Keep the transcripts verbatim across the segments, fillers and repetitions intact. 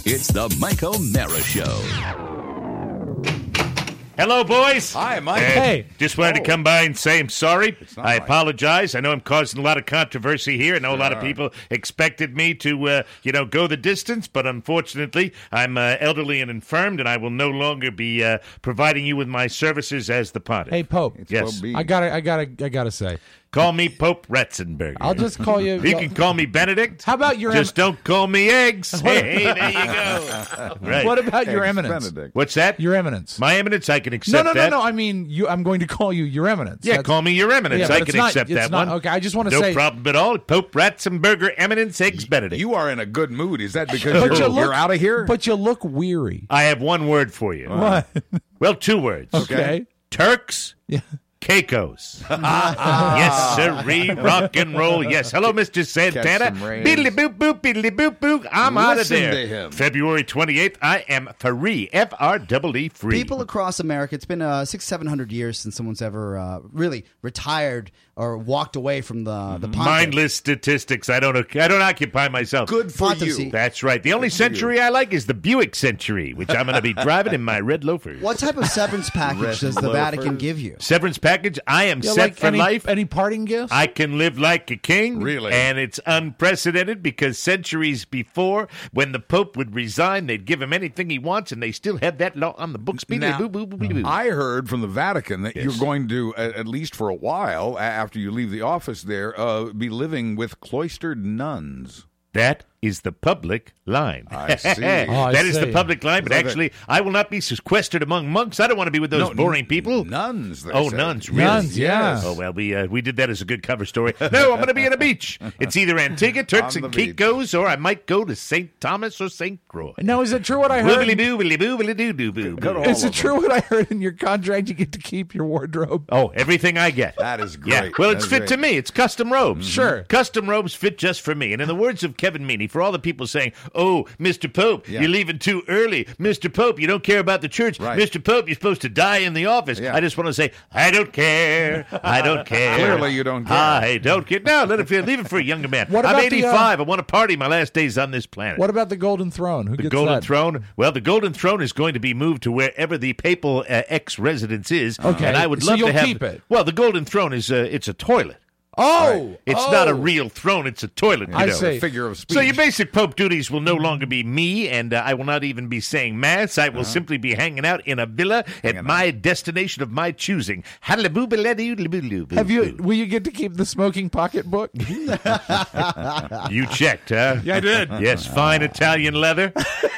It's the Mike O'Mara Show. Hello, boys. Hi, Mike. Uh, Hey. Just wanted Oh. to come by and say I'm sorry. not I right. apologize. I know I'm causing a lot of controversy here. I know a lot of Sure. people expected me to, uh, you know, go the distance, but unfortunately, I'm uh, elderly and infirmed, and I will no longer be uh, providing you with my services as the pontiff. Hey, Pope. It's Yes. Pope B. I gotta, I gotta, I gotta say. Call me Pope Ratzenberger. I'll just call you. You can call me Benedict. How about your? Just em- don't call me eggs. Hey, there you go. Right. What about your Eggs eminence? Benedict. What's that? Your eminence. My eminence, I can no, accept no, no, that. no. I mean, you. I'm going to call you your eminence. Yeah, That's- call me your eminence. Yeah, but I it's can not- accept it's that not- one. okay, I just wanna no say- problem at all. Pope Ratzenberger, eminence, eggs Benedict. You are in a good mood. Is that because But you're, you you're look out of here? But you look weary. I have one word for you. What? Well, two words. Okay. Turks, Yeah. Caicos. Yes, sirree, rock and roll. Yes. Hello, Mister Santana. some rays. Biddly boop boop, biddly boop boop. I'm out of Listen there. to him. February twenty-eighth, I am free. F R E E free. People across America, it's been uh, six, seven hundred years since someone's ever uh, really retired or walked away from the the pontiff. Mindless statistics. I don't. I don't occupy myself. Good for Pontiffs. you. That's right. The only century I like is the Buick Century, which I'm going to be driving in my red loafers. What type of severance package Red does the loafers. Vatican give you? Severance package. I am Yeah, set like for any, life. Any parting gifts? I can live like a king. Really? And it's unprecedented because centuries before, when the Pope would resign, they'd give him anything he wants, and they still have that law on the books. Now, Boo, boo, boo, boo, boo. I heard from the Vatican that Yes. you're going to, at at least for a while, a- after you leave the office there, uh, be living with cloistered nuns. That is the public line. I see. That Oh, I is the see. public line, but Love it. actually, I will not be sequestered among monks. I don't want to be with those No, boring n- people. Nuns. They Oh, said. nuns, really? Nuns, yeah. Yes. Oh, well, we uh, we did that as a good cover story. No, I'm going to be at a beach. It's either Antigua, Turks On and the beach. Caicos, or I might go to Saint Thomas or Saint Croix. Now, is it true what I heard? Boobily boo, boobily boo, boobily doo doo boo. Go to all Is of it true what I heard in your contract? You get to keep your wardrobe. Oh, everything I get. That is great. Yeah. Well, it's That is fit to great. me. It's custom robes. Sure. Custom robes fit just for me. And in the words of Kevin Meaney, for all the people saying, oh, Mister Pope, Yeah. you're leaving too early. Mister Pope, you don't care about the church. Right. Mister Pope, you're supposed to die in the office. Yeah. I just want to say, I don't care. I don't care. Clearly you don't care. I don't care. No, let it leave it for a younger man. What I'm about the, uh, eighty-five. I want to party my last days on this planet. What about the Golden Throne? Who The gets Golden that? Throne. Well, the Golden Throne is going to be moved to wherever the papal uh, ex-residence is. Okay. And I would So love you'll to have. keep it? Well, the Golden Throne is a, it's a toilet. Oh, It's oh. not a real throne. It's a toilet. You I know. see. Figure of speech. So your basic Pope duties will no longer be me, and uh, I will not even be saying mass. I will simply be hanging out in a villa at my destination of my choosing. Have you? Will you get to keep the smoking pocketbook? You checked, huh? Yeah, I did. Yes, fine Italian leather.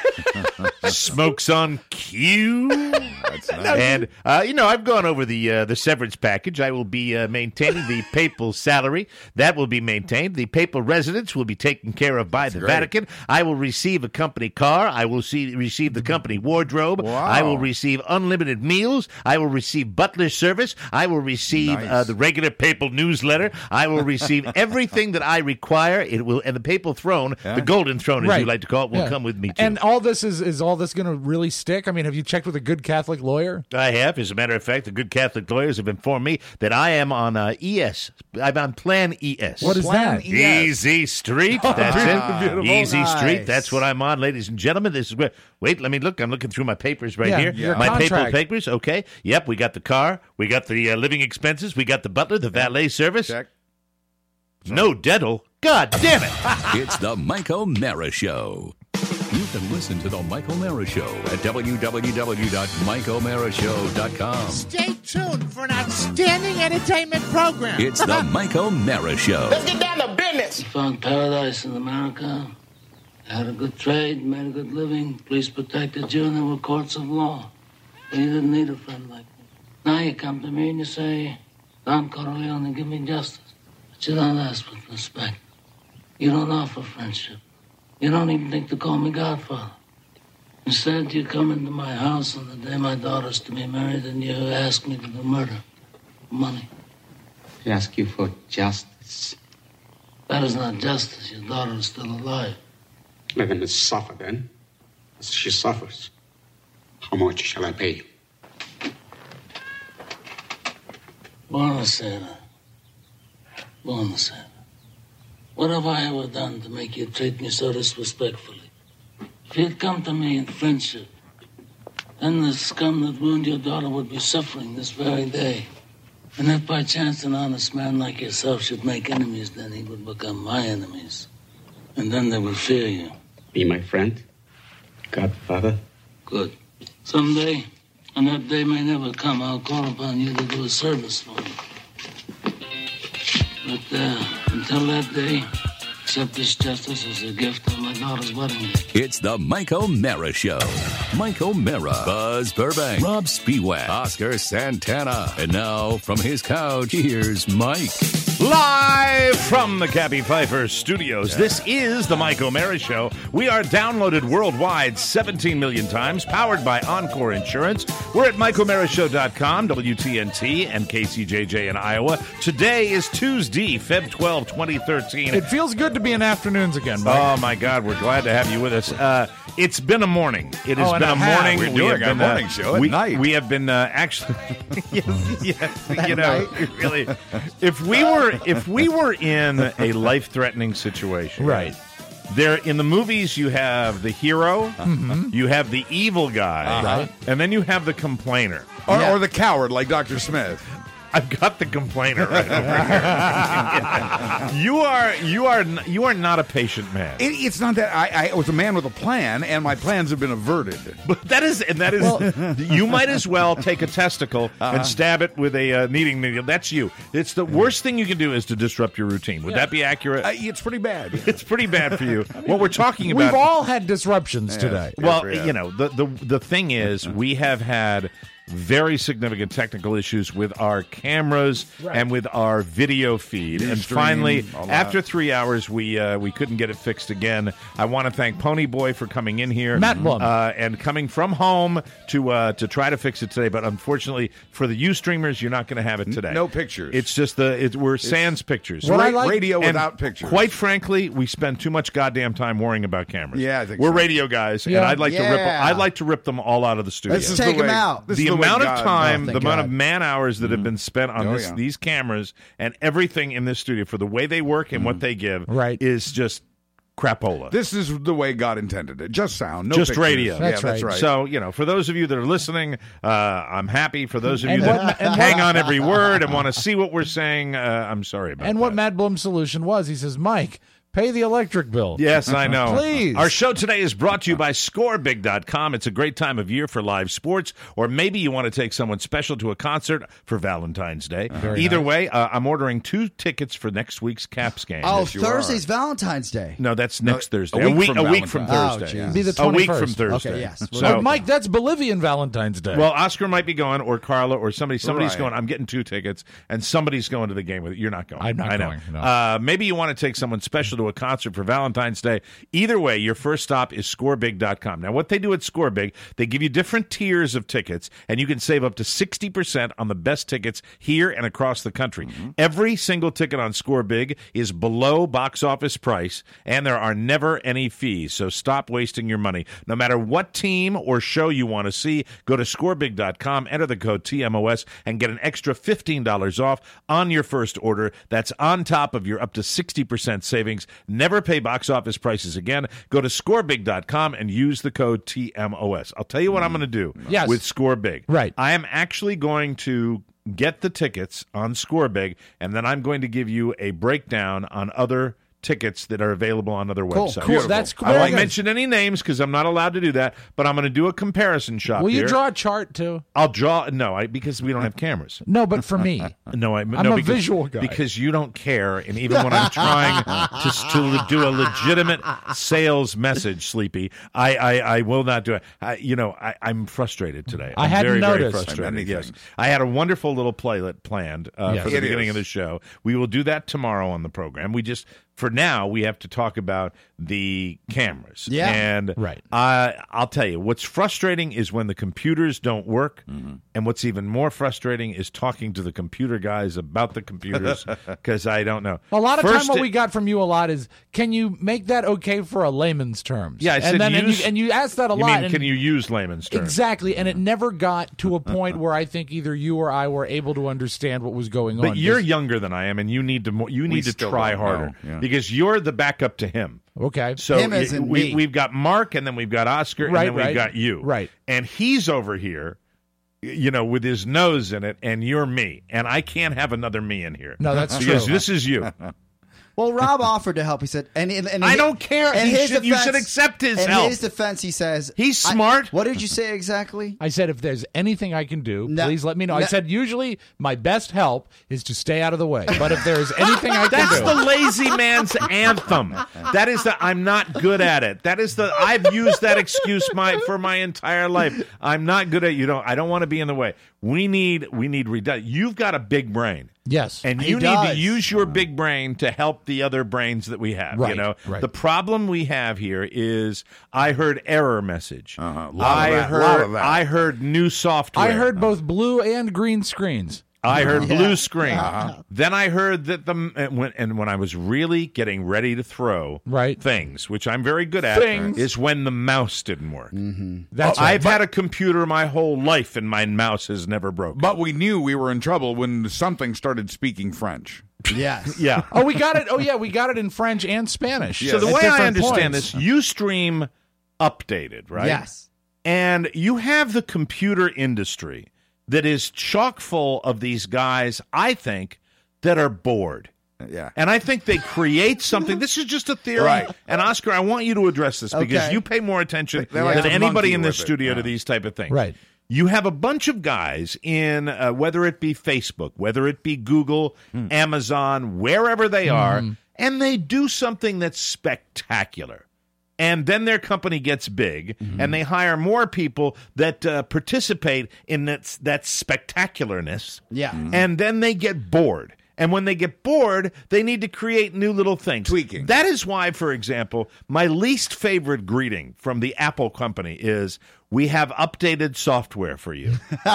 Smokes on cue. That's nice. And uh, you know, I've gone over the uh, the severance package. I will be uh, maintaining the papal salary. That will be maintained. The papal residence will be taken care of by the great. Vatican. I will receive a company car. I will see, receive the company wardrobe. Wow. I will receive unlimited meals. I will receive butler service. I will receive Nice. uh, the regular papal newsletter. I will receive everything that I require. It will, and the papal throne, the golden throne, as Right. you like to call it, will Yeah. come with me too. And all this is is all this going to really stick? I mean, have you checked with a good Catholic lawyer? I have. As a matter of fact, the good Catholic lawyers have informed me that I am on uh, E S. I'm on Plan E S. What is Plan that? E S. Easy Street. That's it. beautiful. Easy Nice. Street. That's what I'm on, ladies and gentlemen. This is where. Wait, let me look. I'm looking through my papers right Yeah, here. your My papal contract. papers. Okay. Yep. We got the car. We got the uh, living expenses. We got the butler, the valet service. Check. No dental. God damn it. It's the Mike O'Mara Show. You can listen to the Mike O'Mara Show at w w w dot mike o'mara show dot com. Stay tuned for an outstanding entertainment program. It's the Mike O'Mara Show. Get down to business. He found paradise in America. Had a good trade, made a good living. Police protected you, and there were courts of law. But you didn't need a friend like me. Now you come to me and you say, Don Corleone, give me justice. But you don't ask with respect. You don't offer friendship. You don't even think to call me Godfather. Instead, you come into my house on the day my daughter's to be married, and you ask me to do murder. Money. I ask you for justice. That is not justice. Your daughter is still alive. Let them suffer then, as she suffers. How much shall I pay you? Buonasera. Buonasera. What have I ever done to make you treat me so disrespectfully? If you'd come to me in friendship, then the scum that ruined your daughter would be suffering this very day. And if by chance an honest man like yourself should make enemies, then he would become my enemies. And then they would fear you. Be my friend? Godfather? Good. Someday, and that day may never come, I'll call upon you to do a service for me. But uh, until that day, accept this justice as a gift of my daughter's wedding day. It's the Mike O'Mara Show. Mike O'Mara, Buzz Burbank, Rob Spiewak, Oscar Santana. And now, from his couch, here's Mike. Live from the Cabby Pfeiffer Studios, this is the Mike O'Mara Show. We are downloaded worldwide seventeen million times, powered by Encore Insurance. We're at Mike O'Mara Show dot com, W T N T, and K C J J in Iowa. Today is Tuesday, February twelfth, twenty thirteen. It feels good to be in afternoons again, Mike. Oh, my God, we're glad to have you with us. Uh, it's been a morning. It has Oh, and been a a half. morning. We're We doing have our been, uh, morning show at we, night. We have been uh, actually, yes, yes, you know, really. If we were, if we were in a life-threatening situation, Right. There, in the movies, you have the hero, you have the evil guy, Right. and then you have the complainer. Or, Yeah. or the coward like Doctor Smith. I've got the complainer right over here. you are, you are, n- you are not a patient man. It, it's not that I, I was a man with a plan, and my plans have been averted. But that is, and that is, you might as well take a testicle and stab it with a uh, kneading needle. That's you. It's the worst thing you can do is to disrupt your routine. Would that be accurate? Uh, it's pretty bad. It's pretty bad for you. What we're talking about. We've all had disruptions today. well, Yes, we have. you know, the, the the thing is, we have had very significant technical issues with our cameras and with our video feed. And Ustream, finally, all that. after three hours, we uh, we couldn't get it fixed again. I want to thank Pony Boy for coming in here, Matt Blum. uh, and coming from home to uh, to try to fix it today. But unfortunately, for the Ustreamers, you're not going to have it today. no pictures. It's just the it, we're sans pictures. What I Ra- like- radio And without pictures. Quite frankly, we spend too much goddamn time worrying about cameras. Yeah, I think we're so. radio guys, and Yeah. I'd like to rip. Yeah. I'd like to rip them all out of the studio. Let's This is take the way- him out. this the is the way amount God- of time, Oh, the thank amount God. of man hours that have been spent on Oh, this, yeah. these cameras and everything in this studio for the way they work and what they give, Right. is just crapola. This is the way God intended it. Just sound, no Just pictures. radio. Yeah, That's that's right. right. So, you know, for those of you that are listening, uh, I'm happy. For those of you And that what- and hang what- on every word and want to see what we're saying, uh, I'm sorry about And that. what Matt Blum's solution was, he says, Mike, pay the electric bill. Yes, I know. Please. Our show today is brought to you by score big dot com. It's a great time of year for live sports, or maybe you want to take someone special to a concert for Valentine's Day. Either way, uh, I'm ordering two tickets for next week's Caps game. Oh, Yes, you Thursday's Valentine's Day. No, that's next Thursday. a week a from week from Valentine's. Thursday. Oh, geez. Be the a week twenty-first. from Thursday. Okay, yes. So, Oh, Mike, that's Bolivian Valentine's Day. well, Oscar might be going, or Carla, or somebody. Somebody's Right. going. I'm getting two tickets, and somebody's going to the game with it. You're not going. I'm not I know. going, no. Uh, maybe you want to take someone special to a concert for Valentine's Day. Either way, your first stop is score big dot com. Now, what they do at ScoreBig, they give you different tiers of tickets, and you can save up to sixty percent on the best tickets here and across the country. Every single ticket on ScoreBig is below box office price, and there are never any fees. So stop wasting your money. No matter what team or show you want to see, go to score big dot com, enter the code T M O S, and get an extra fifteen dollars off on your first order. That's on top of your up to sixty percent savings. Never pay box office prices again. Go to score big dot com and use the code T M O S. I'll tell you what I'm going to do Yes. with ScoreBig. Right. I am actually going to get the tickets on ScoreBig, and then I'm going to give you a breakdown on other tickets that are available on other Cool. websites. Cool. That's I very won't good. mention any names because I'm not allowed to do that, but I'm going to do a comparison shop Will you here. draw a chart, too? I'll draw. No, I, because we don't have cameras. No, but for me. No, I, I'm no, a because, visual guy. because you don't care, and even when I'm trying to, to do a legitimate sales message, Sleepy, I, I, I will not do it. I, you know, I, I'm frustrated today. I I'm hadn't very, very noticed. frustrated. Many Yes, things. I had a wonderful little playlet planned uh, Yes. for the It beginning is. of the show. We will do that tomorrow on the program. We just, for now, we have to talk about the cameras. Yeah. and Right. I, I'll tell you, what's frustrating is when the computers don't work, and what's even more frustrating is talking to the computer guys about the computers because I don't know. A lot of First time, what it- we got from you a lot is, can you make that okay for a layman's terms? Yeah, I and said then and use- you, and you asked that a You lot. mean, and can you use layman's terms? Exactly, and it never got to a point where I think either you or I were able to understand what was going on. But you're Just- younger than I am, and you need to mo- you need to still try don't harder know, yeah. because you're the backup to him. Okay. So Him as y- in we, me. we've got Mark, and then we've got Oscar, and Right, then we've right. got you. Right. And he's over here, you know, with his nose in it, and you're me. And I can't have another me in here. No, that's because true. this is you. Well, Rob offered to help. He said, and, and, and I he- don't care. in He his should- you defense- should accept his in help. his defense, he says He's I- smart. What did you say exactly? I said, if there's anything I can do, No. please let me know. I No. said, usually my best help is to stay out of the way. But if there's anything I can That's do. the lazy man's anthem. That is the I'm not good at it. That is the I've used that excuse my for my entire life. I'm not good at it. You know, I don't want to be in the way. We need we need redu- You've got a big brain. Yes. And He you need to does. use your big brain to help the other brains that we have. You Right, know, right. the problem we have here is I heard error message. Uh-huh. Lot of I that, heard lot of that. I heard new software. I heard both blue and green screens. I heard Yeah. blue screen. Then I heard that the and when, and when I was really getting ready to throw Right. things, which I'm very good at, Things. is when the mouse didn't work. That's Oh, right. I've had a computer my whole life, and my mouse has never broken. But we knew we were in trouble when something started speaking French. Yes. yeah. Oh, we got it. Oh, yeah, we got it in French and Spanish. So the at way I different understand points. this, Ustream updated, right? Yes. And you have the computer industry that is chock full of these guys, I think, that are bored. Yeah. And I think they create something. This is just a theory. Right. And Oscar, I want you to address this because Okay. you pay more attention They like than to anybody monkey in this with it, studio to yeah. these type of things. Right. You have a bunch of guys in, uh, whether it be Facebook, whether it be Google, Amazon, wherever they are, and they do something that's spectacular. And then their company gets big, and they hire more people that uh, participate in that, that spectacularness. Yeah. And then they get bored. And when they get bored, they need to create new little things. Tweaking. That is why, for example, my least favorite greeting from the Apple company is, "We have updated software for you."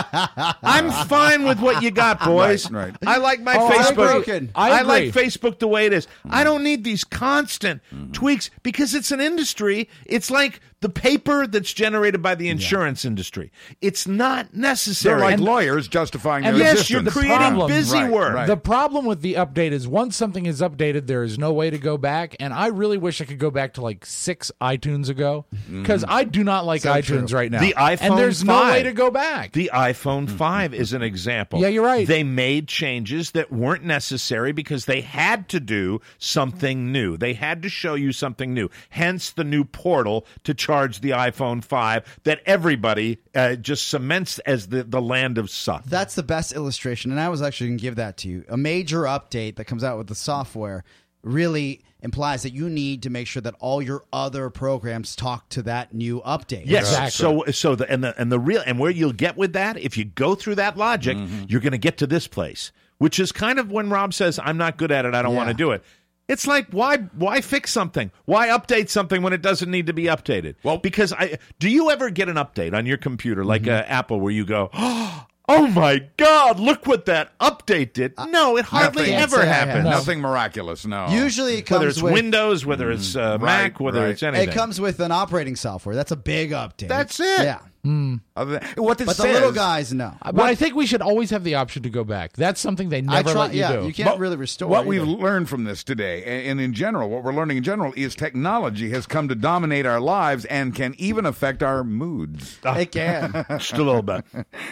I'm fine with what you got, boys. Right, right. I like my Oh, I Facebook. agree. I I like agree. Facebook the way it is. I don't need these constant tweaks because it's an industry. It's like the paper that's generated by the insurance industry. It's not necessary. They're like And- lawyers justifying and their yes, existence. you're the creating problem- busy Right, work. right. The problem with the update is once something is updated, there is no way to go back. And I really wish I could go back to like six iTunes ago because I do not like iTunes right now. The iPhone and there's no way five. to go back. The iPhone five is an example. Yeah, you're right. They made changes that weren't necessary because they had to do something new. They had to show you something new. Hence the new portal to charge the iPhone five that everybody uh, just cements as the, the land of suck. That's the best illustration, and I was actually going to give that to you. A major update that comes out with the software really implies that you need to make sure that all your other programs talk to that new update. Yes. Exactly. So so the and the and the real and where you'll get with that, if you go through that logic, you're going to get to this place, which is kind of when Rob says, "I'm not good at it. I don't Yeah. want to do it." It's like why why fix something? Why update something when it doesn't need to be updated? Well, because I do you ever get an update on your computer like uh, Apple where you go, "Oh my God, look what that update did." No, it hardly can't ever say I happens. have. Nothing miraculous, no. Usually it comes Whether it's with Windows, whether it's uh, Mac, Right, whether right. it's anything. it comes with an operating software. That's a big update. That's it. Yeah. Other than- what this But the says, little guys, no. but I think we should always have the option to go back. That's something they I never try, let you yeah, do. you can't But really restore what either. we've learned from this today, and and in general, what we're learning in general is technology has come to dominate our lives and can even affect our moods. It can. Just a little bit.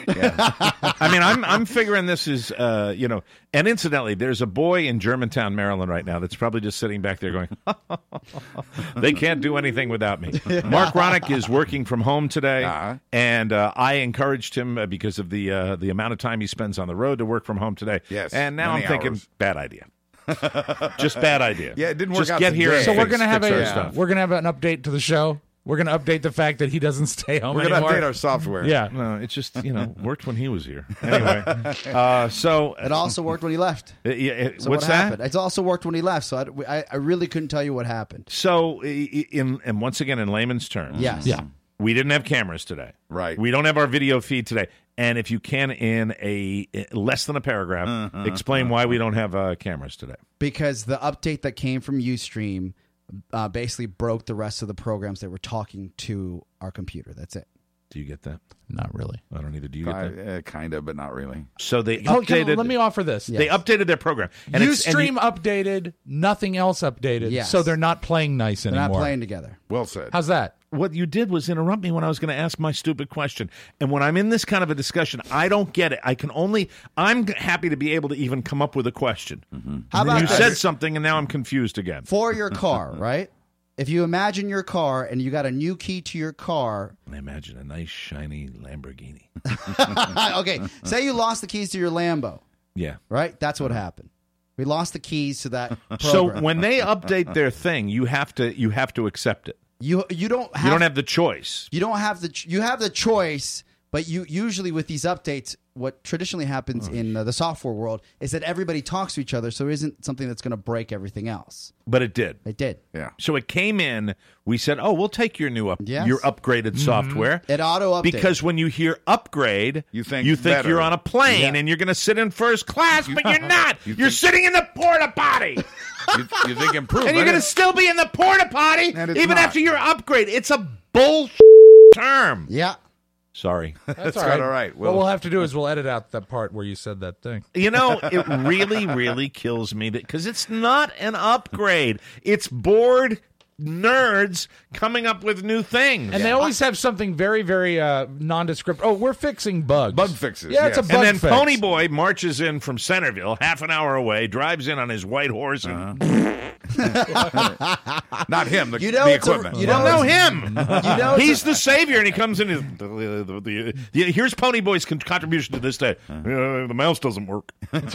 I mean, I'm I'm figuring this is, uh, you know, and incidentally, there's a boy in Germantown, Maryland, right now that's probably just sitting back there going, "They can't do anything without me." Mark Ronick is working from home today, Uh-huh. and uh, I encouraged him uh, because of the uh, the amount of time he spends on the road to work from home today. Yes, and now many I'm thinking, hours. bad idea. Just bad idea. Yeah, it didn't work Just out get here. today. and So we're fix- gonna have fix our a stuff. we're gonna have an update to the show. We're gonna update the fact that he doesn't stay home We're going to anymore. update our software. yeah. No, it just you know worked when he was here. Anyway, uh, so It also worked when he left. uh, yeah, it- So what's what that? happened? It's also worked when he left. So I, I, I really couldn't tell you what happened. So, i- i- in and once again, in layman's terms, Yes. Yeah. we didn't have cameras today. Right. We don't have our video feed today. And if you can, in a less than a paragraph, Uh-huh. explain why we don't have uh, cameras today. Because the update that came from Ustream uh, basically broke the rest of the programs that were talking to our computer. That's it. Do you get that? Not really. I don't either. Do you get I, that? uh, kind of, but not really. So they Oh, can- updated. let me offer this. They updated their program. And it's- and Ustream you- updated, nothing else updated. Yes. So they're not playing nice They're anymore. not playing together. Well said. How's that? what you did was interrupt me when I was going to ask my stupid question. And when I'm in this kind of a discussion, I don't get it. I can only, I'm happy to be able to even come up with a question. Mm-hmm. How about you this? said something, and now I'm confused again. For your car, right? If you imagine your car and you got a new key to your car. I imagine a nice, shiny Lamborghini. Okay, say you lost the keys to your Lambo, Yeah. right? That's what happened. We lost the keys to that program. So when they update their thing, you have to you have to accept it. you you don't have You don't have the choice. you don't have the ch- you have the choice, but you usually with these updates, what traditionally happens in uh, the software world is that everybody talks to each other, so it isn't something that's going to break everything else. But it did. It did. Yeah. So it came in. We said, "Oh, we'll take your new up, Yes. your upgraded software." It auto updated. Because when you hear upgrade, You think you think better. you're on a plane Yeah. and you're going to sit in first class, but you're not. You you're think- sitting in the porta potty, You, you think improve, and you're but going to still be in the porta potty And it's even not. after your upgrade. It's a bullshit term. Yeah. Sorry. That's quite all right. What We'll- we'll have to do is we'll edit out that part where you said that thing. You know, it really, really kills me because it's not an upgrade. It's bored nerds coming up with new things. And they always have something very, very uh, nondescript. Oh, we're fixing bugs. Bug fixes, Yeah, it's a yes. bug and then fix. Pony Boy marches in from Centerville, half an hour away, drives in on his white horse, and not him. The, You know the it's a- equipment. you don't know know it's- him. You know, He's the savior, and he comes in. And the, the, the, the, here's Pony Boy's con- contribution to this day. Uh, the mouse doesn't work.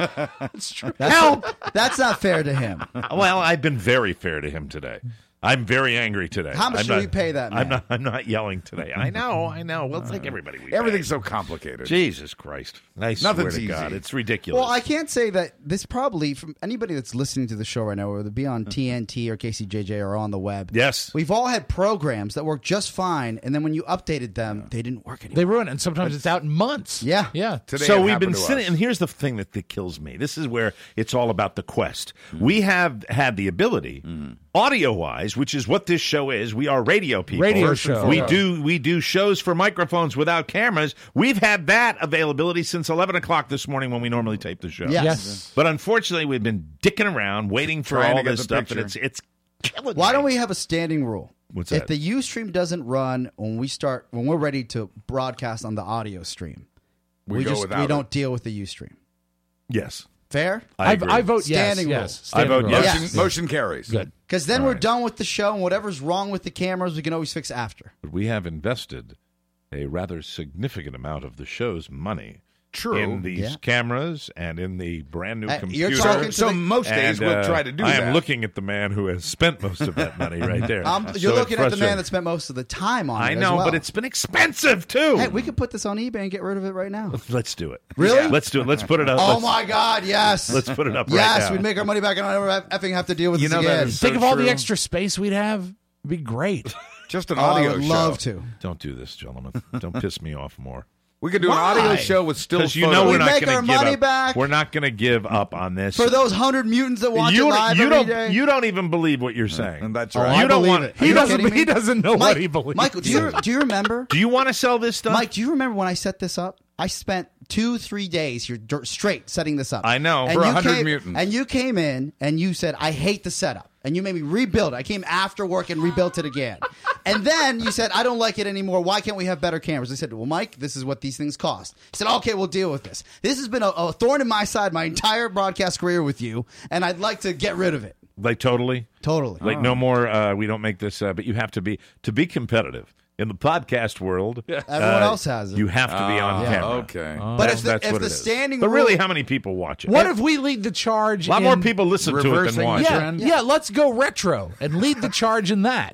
It's true. Help! that's not fair to him. Well, I've been very fair to him today. I'm very angry today. How much I'm do not- we pay that I'm man? not. I'm not yelling today. I know. I know. We'll take everybody. We Everything's pay. so complicated. Jesus Christ. I Nothing's swear to God, easy. it's ridiculous. Well, I can't say that this probably from anybody that's listening to the show right now, whether it be on T N T or K C J J or on the web. Yes. We've all had programs that work just fine, and then when you updated them, they didn't work anymore. They ruin it, and sometimes it's out in months. Yeah. Yeah. Today so it we've happened been to sitting, us. and here's the thing that, that kills me. This is where it's all about the quest. We have had the ability, audio-wise, which is what this show is. We are radio people. Radio First and show. We foremost. do we do shows for microphones without cameras. We've had that availability since eleven o'clock this morning when we normally tape the show. Yes. Yes. But unfortunately, we've been dicking around waiting for Trying to all get this the stuff, picture. and it's it's killing Why me. don't we have a standing rule? What's if that? the Ustream doesn't run when we start when we're ready to broadcast on the audio stream, We we, go just without we it. don't deal with the Ustream. Yes. Fair? I, I, agree. I vote Standing yes. rule. yes. I vote Standing yes. rule. Motion, Yes. motion carries. Good. Because then All we're right. done with the show, and whatever's wrong with the cameras, we can always fix after. But we have invested a rather significant amount of the show's money True. in these Yeah. cameras and in the brand new Uh, computer. you're talking to So the- most days And, we'll uh, try to do I that. am looking at the man who has spent most of that money right there. Um, So you're it's looking at the man frustrating. that spent most of the time on it. I as know, well. but it's been expensive too. Hey, we could put this on eBay and get rid of it right now. Let's do it. Really? Let's do it. Let's put it up. Oh let's, my God! Yes. Let's put it up right Yes, now. we'd make our money back and I don't ever effing have to deal with You this know that again. is- Think So of all true. the extra space we'd have. It'd be great. Just an Oh, I audio would show. love to. Don't do this, gentlemen. Don't piss me off more. We could do Why? an audio show with still Because photos. you know we're We not make going our to give money up. back. We're not going to give up on this. For those hundred mutants that watch you, it live you every don't. day. You don't even believe what you're saying. And that's Oh, right. I you don't believe want. it. Are He you doesn't. kidding me? He doesn't know Mike, what he believes. Michael, do you do you remember? Do you want to sell this stuff? Mike, do you remember when I set this up? I spent two, three days here dir- straight setting this up. I know. And For you one hundred came- mutants. And you came in and you said, I hate the setup. And you made me rebuild it. I came after work and rebuilt it again. And then you said, I don't like it anymore. Why can't we have better cameras? I said, well, Mike, this is what these things cost. He said, okay, we'll deal with this. This has been a, a thorn in my side my entire broadcast career with you, and I'd like to get rid of it. Like totally. Totally. Like no more. Uh, we don't make this. Uh, but you have to be to be competitive in the podcast world. Everyone uh, else has it. You have to be on Ah, camera. Okay. But That's- if the, that's if what the it is. standing But rule, really, how many people watch it? What if we lead the charge? A lot in, more people listen to it than Reversing watch the it. Yeah, trend? yeah. Let's go retro and lead the charge in that.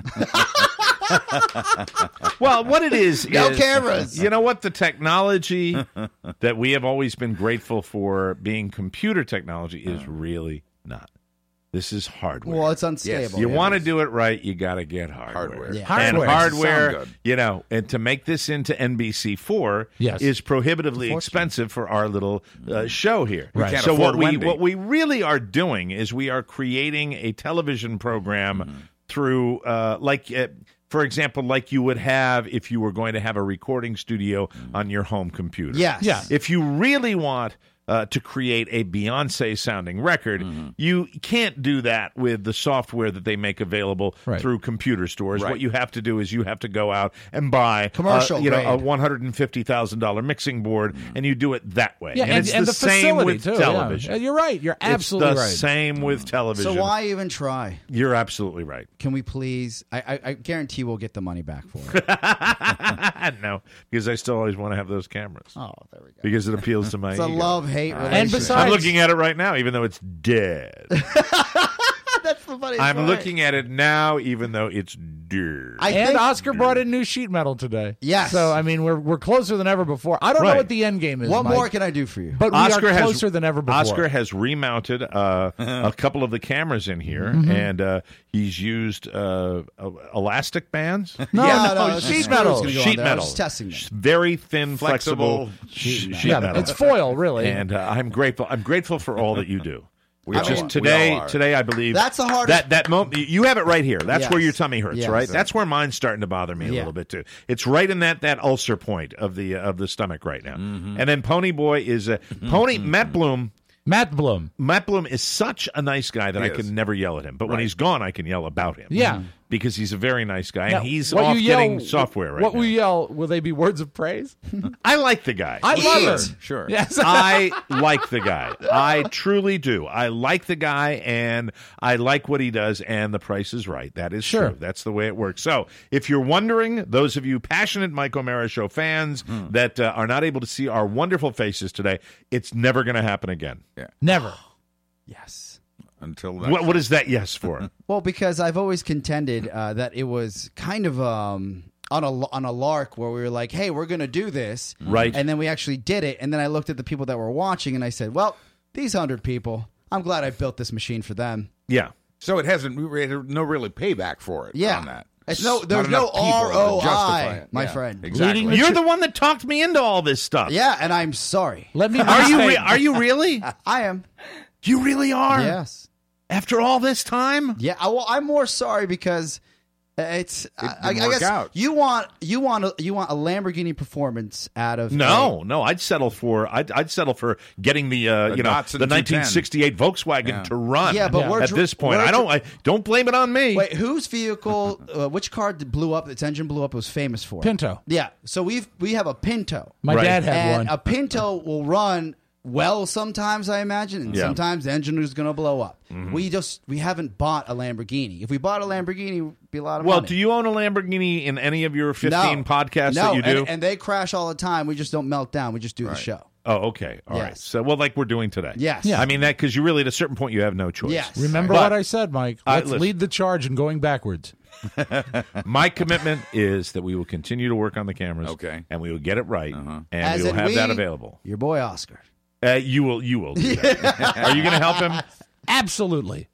Well, what it is No is, cameras. You know what? The technology that we have always been grateful for being computer technology is really not. This is hardware. well, it's unstable. you Yeah. want to do it right, you got to get hardware. Hardware. Yeah. And Hardware. hardware, Sound good. you know, and to make this into N B C four Yes. is prohibitively expensive for our little uh, show here. We can't so what afford we Wendy. what we really are doing is we are creating a television program Mm-hmm. through uh, like uh, For example, like you would have if you were going to have a recording studio on your home computer. Yes. Yeah. If you really want uh, to create a Beyonce-sounding record, Mm-hmm. you can't do that with the software that they make available Right. through computer stores. Right. What you have to do is you have to go out and buy Commercial uh, you know, a grade. one hundred fifty thousand dollars mixing board, and you do it that way. Yeah, and, and, it's and the, the, same facility with too. television. Yeah. You're right. You're absolutely it's the right. same with television. So why even try? You're absolutely right. Can we please? I, I, I guarantee we'll get the money back for it. No, because I still always want to have those cameras. Oh, there we go. Because it appeals to my It's a ego. love-hate Uh, relationship. And besides- I'm looking at it right now, even though it's dead. That's the funniest I'm part. looking at it now, even though it's dead. I And think, Oscar brought in new sheet metal today. Yes. So I mean, we're we're closer than ever before. I don't Right. know what the end game is. what Mike, more can I do for you? But we Oscar are has- closer than ever before. Oscar has remounted uh, a couple of the cameras in here, Mm-hmm. and uh, he's used uh, uh, elastic bands. no, Yeah, no, no, it's sheet just metal. screws gonna go on Sheet there. I was metal. just testing them. Sh- Very thin, flexible, Flexible sheet, sheet Yeah, metal. it's foil, really. And uh, I'm grateful. I'm grateful for all that you do. We Which all is are. We today. all are. Today, I believe That's the hardest- That that moment you have it right here. That's Yes. where your tummy hurts, Yes. right? That's where mine's starting to bother me a Yeah. little bit too. It's right in that that ulcer point of the uh, of the stomach right now. Mm-hmm. And then Pony Boy is a Pony Matt Bloom. Matt Bloom. Matt Bloom is such a nice guy that He I is. can never yell at him. But when he's gone, I can yell about him. Yeah. because he's a very nice guy, Now, and he's what off you yell- getting software right What now. we yell? Will they be words of praise? I like the guy. I love Eat. her. Sure. Yes. I like the guy. I truly do. I like the guy, and I like what he does, and the price is right. That is Sure. true. That's the way it works. So if you're wondering, those of you passionate Mike O'Mara Show fans that uh, are not able to see our wonderful faces today, it's never going to happen again. Never. Yes. Until next What, what is that yes for? Well, because I've always contended uh, that it was kind of um, on a on a lark where we were like, "Hey, we're going to do this," Right. And then we actually did it. And then I looked at the people that were watching, and I said, "Well, these hundred people, I'm glad I built this machine for them." Yeah. So it hasn't no really payback for it. Yeah. on that. It's no, Not there's no enough people to R O justify I, it. my Yeah, friend. Exactly. Leading You're the one that talked me into all this stuff. Yeah, and I'm sorry. Let me. Are you? say- Re- are you really? I am. You really are? Yes. After all this time? Yeah. I, well, I'm more sorry because it's. I, I didn't work guess out. you want you want a, you want a Lamborghini performance out of No, no. I'd settle for. I'd, I'd settle for getting the, uh, The you know, Datsun the two ten. nineteen sixty-eight Volkswagen Yeah. to run. Yeah, but Yeah. we're at dr- this point, we're I don't. dr- I don't blame it on me. Wait, whose vehicle? Uh, which car did- blew up? Its engine blew up. Was famous for Pinto. Yeah. So we've we have a Pinto. My Right. dad had and one. a Pinto will run well sometimes, I imagine, and Yeah. sometimes the engine is going to blow up. Mm-hmm. We just we haven't bought a Lamborghini. If we bought a Lamborghini, it would be a lot of Well, money. do you own a Lamborghini in any of your fifteen no. podcasts no, that you do? And, and they crash all the time. We just don't melt down. We just do the Right. show. oh, okay. All right. Yes. So, well, like we're doing today. Yes. Yeah. I mean that because you really, at a certain point, you have no choice. Yes. Remember But- what I said, Mike. I- Let's listen. lead the charge in going backwards. My commitment is that we will continue to work on the cameras. Okay. And we will get it right, and As we will in have that we- available. Your boy Oscar. Uh, you will. You will. Do that. Are you going to help him? Absolutely.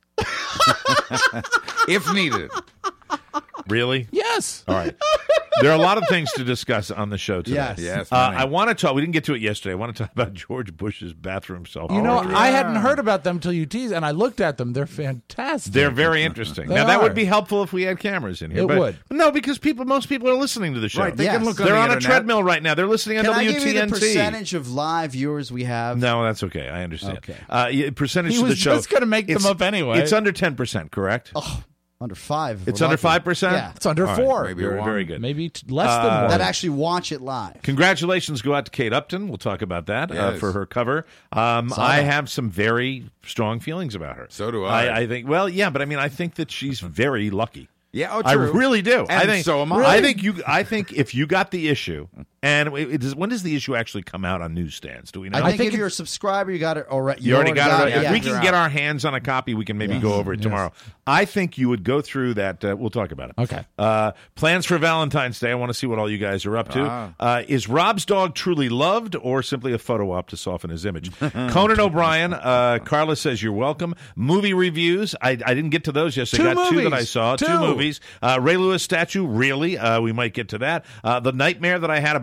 if needed. Really? Yes. All right. There are a lot of things to discuss on the show today. Yes. Yes, Uh, many. I want to talk. We didn't get to it yesterday. I want to talk about George Bush's bathroom self. You know, portrait. I hadn't heard about them till you teased, and I looked at them. They're fantastic. They're very interesting. They now that are. would be helpful if we had cameras in here. It but, would. but no, because people, most people are listening to the show. Right, they Yes. can look on They're the on a internet. treadmill right now. They're listening on Can I W give T you N T. the percentage of live viewers we have? No, that's okay. I understand. Okay. Uh, yeah, percentage He of the was show. just gonna make them it's- up anyway. It's under ten percent, correct? Oh, under five. if it's we're under lucky. five percent. Yeah. It's under All right, four. maybe Very, one. very good. Maybe t- less than one. That actually watch it live. Congratulations go out to Kate Upton. We'll talk about that uh, Yes. for her cover. Um, Saw I that. have some very strong feelings about her. So do I. I. I think. Well, yeah, but I mean, I think that she's very lucky. Yeah, oh, I true. really do. I And think so am I. I think you. I think if you got the issue, and it, it is, when does the issue actually come out on newsstands? Do we know? I think, think if you're a subscriber, you got it already. you already got, it. If Yeah. we can You're get out. our hands on a copy, we can maybe go over it tomorrow. I think you would go through that. Uh, we'll talk about it. Okay. Uh, plans for Valentine's Day. I want to see what all you guys are up to. Ah. Uh, is Rob's dog truly loved, or simply a photo op to soften his image? Conan O'Brien. Uh, Carla says you're welcome. Movie reviews. I, I didn't get to those yesterday. Two I got two that movies. I saw. Two, Two. movies. Uh, Ray Lewis statue. Really? Uh, we might get to that. Uh, the nightmare that I had about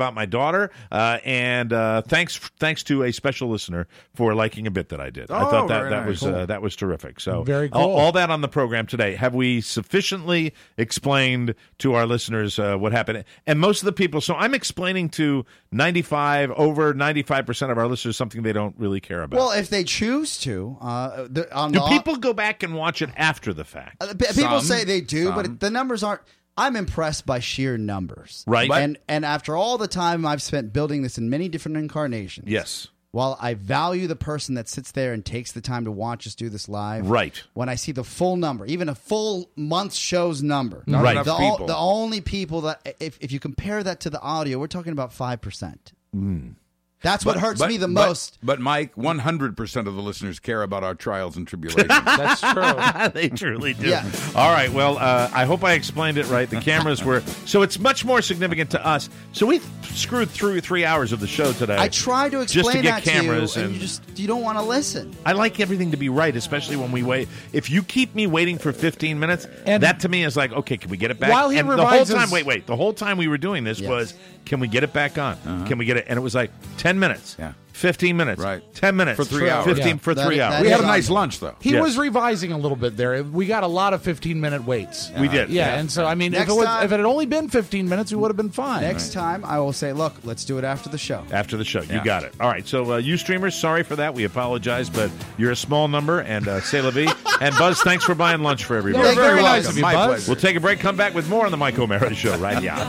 about my daughter, uh, and uh, thanks thanks to a special listener for liking a bit that I did. I Oh, thought that very that nice. was uh, that was terrific. So Very all, cool. all that on the program today. Have we sufficiently explained to our listeners uh, what happened? And most of the people. So I'm explaining to ninety-five over ninety-five percent of our listeners something they don't really care about. Well, if they choose to, uh, the, on do the, people go back and watch it after the fact? Uh, p- people Some, say they do, some. but the numbers aren't. I'm impressed by sheer numbers, Right. And and after all the time I've spent building this in many different incarnations, Yes. While I value the person that sits there and takes the time to watch us do this live, Right. When I see the full number, even a full month show's number, Not Right. enough the, o- people. the only people that if if you compare that to the audio, we're talking about five percent. That's what But- hurts but- me the but- most. But, Mike, one hundred percent of the listeners care about our trials and tribulations. That's true. They truly do. Yeah. All right. Well, uh, I hope I explained it right. The cameras were so it's much more significant to us. So we screwed through three hours of the show today. I try to explain just to get that cameras to you, and, and you just you don't want to listen. I like everything to be right, especially when we wait. If you keep me waiting for fifteen minutes, And- that to me is like, okay, can we get it back? While he and the whole revises- time, wait, wait, the whole time we were doing this Yes. was, can we get it back on? Can we get it? And it was like ten minutes, Yeah. fifteen minutes, Right. ten minutes For three hours. fifteen Yeah. for That- three that hours. We had a Yeah. nice lunch, though. He Yes. was revising a little bit there. We got a lot of fifteen-minute waits. We did. Yeah, and so, I mean, if Next it, was, time- if it had only been fifteen minutes, we would have been fine. Next time, I will say, look, let's do it after the show. After the show. You Yeah. got it. All right. So, uh, you streamers, sorry for that. We apologize, but you're a small number, and uh, c'est la vie. And Buzz, thanks for buying lunch for everybody. You're very very nice welcome. of you, My Buzz. pleasure. We'll take a break, come back with more on the Mike O'Mara Show right now.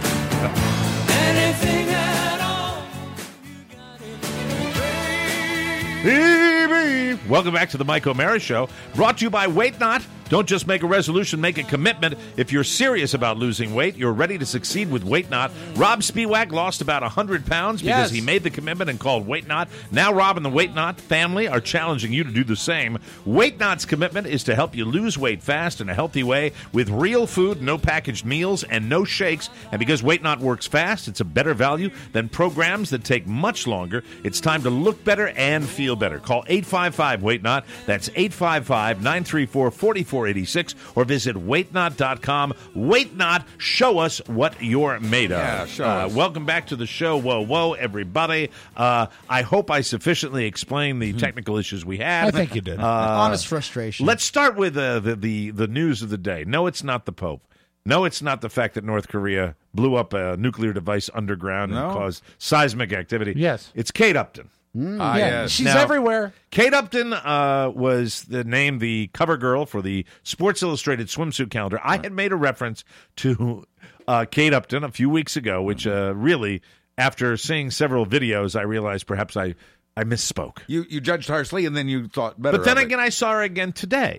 Welcome back to the Mike O'Mara Show, brought to you by Weight Not. Don't just make a resolution, make a commitment. If you're serious about losing weight, you're ready to succeed with Weight Not. Rob Spiewak lost about one hundred pounds because Yes. he made the commitment and called Weight Not. Now Rob and the Weight Not family are challenging you to do the same. Weight Not's commitment is to help you lose weight fast in a healthy way with real food, no packaged meals, and no shakes. And because Weight Not works fast, it's a better value than programs that take much longer. It's time to look better and feel better. Call eight five five, weight not. That's eight five five, nine three four, four four eight six or visit weight not dot com. Weight Not, show us what you're made of. Yeah, show uh, us. Welcome back to the show. Whoa, whoa, everybody. Uh, I hope I sufficiently explained the technical issues we had. I think you did. Uh, Honest frustration. Let's start with uh, the, the, the news of the day. No, it's not the Pope. No, it's not the fact that North Korea blew up a nuclear device underground No. and caused seismic activity. Yes. It's Kate Upton. Ah, yeah, yes. she's Now- everywhere. Kate Upton uh, was the name, the cover girl for the Sports Illustrated swimsuit calendar. I had made a reference to uh, Kate Upton a few weeks ago, which uh, really, after seeing several videos, I realized perhaps I, I misspoke. You you judged harshly, and then you thought better. But then of it. again, I saw her again today.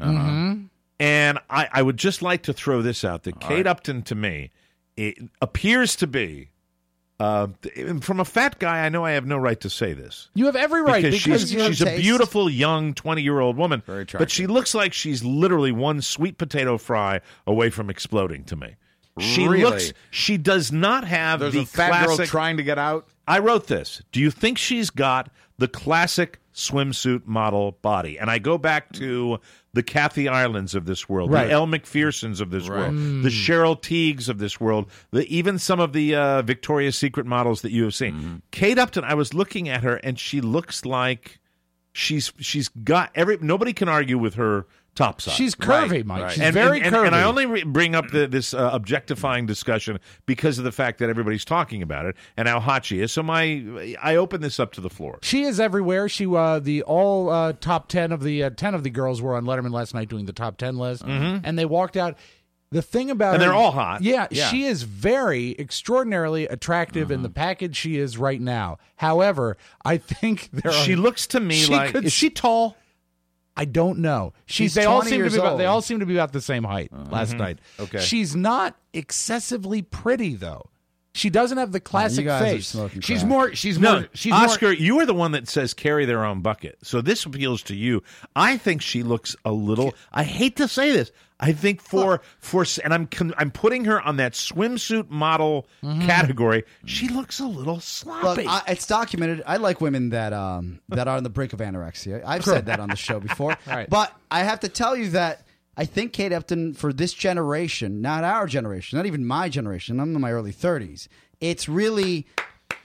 And I, I would just like to throw this out that Kate Upton, to me, it appears to be, uh, from a fat guy, I know I have no right to say this. You have every right Because, because, she's, you have she's a taste. beautiful, young, twenty-year-old woman. Very but attractive. she looks like she's literally one sweet potato fry away from exploding to me. She Really? looks, she does not have There's the a fat classic. girl trying to get out. I wrote this. Do you think she's got the classic swimsuit model body? And I go back to the Kathy Irelands of this world, Right. the Elle McPhersons of this Right. world, the Cheryl Teagues of this world, the, even some of the uh, Victoria's Secret models that you have seen. Mm-hmm. Kate Upton, I was looking at her, and she looks like she's she's got every. Nobody can argue with her top side. she's curvy, Right, Mike. right. She's and, very and, and, curvy. and I only re- bring up the, this uh, objectifying discussion because of the fact that everybody's talking about it and how hot she is. So my, I open this up to the floor. She is everywhere. She uh, the all uh, top ten of the uh, ten of the girls were on Letterman last night doing the top ten list, and they walked out. The thing about Mm-hmm. And her, they're all hot. Yeah, Yeah. she is very extraordinarily attractive in the package she is right now. However, I think there are, She looks to me She like could- is she tall? I don't know. She's, She's they all twenty seem to years be about, old. they all seem to be about the same height last night. Okay. She's not excessively pretty though. She doesn't have the classic guys are face. smoking She's crack. more she's No, more she's Oscar, more, you are the one that says carry their own bucket. So this appeals to you. I think she looks a little. I hate to say this. I think for for and I'm con- I'm putting her on that swimsuit model category. She looks a little Look, sloppy. I, it's documented. I like women that um that are on the brink of anorexia. I've said that on the show before. Right. But I have to tell you that I think Kate Upton, for this generation, not our generation, not even my generation, I'm in my early thirties, it's really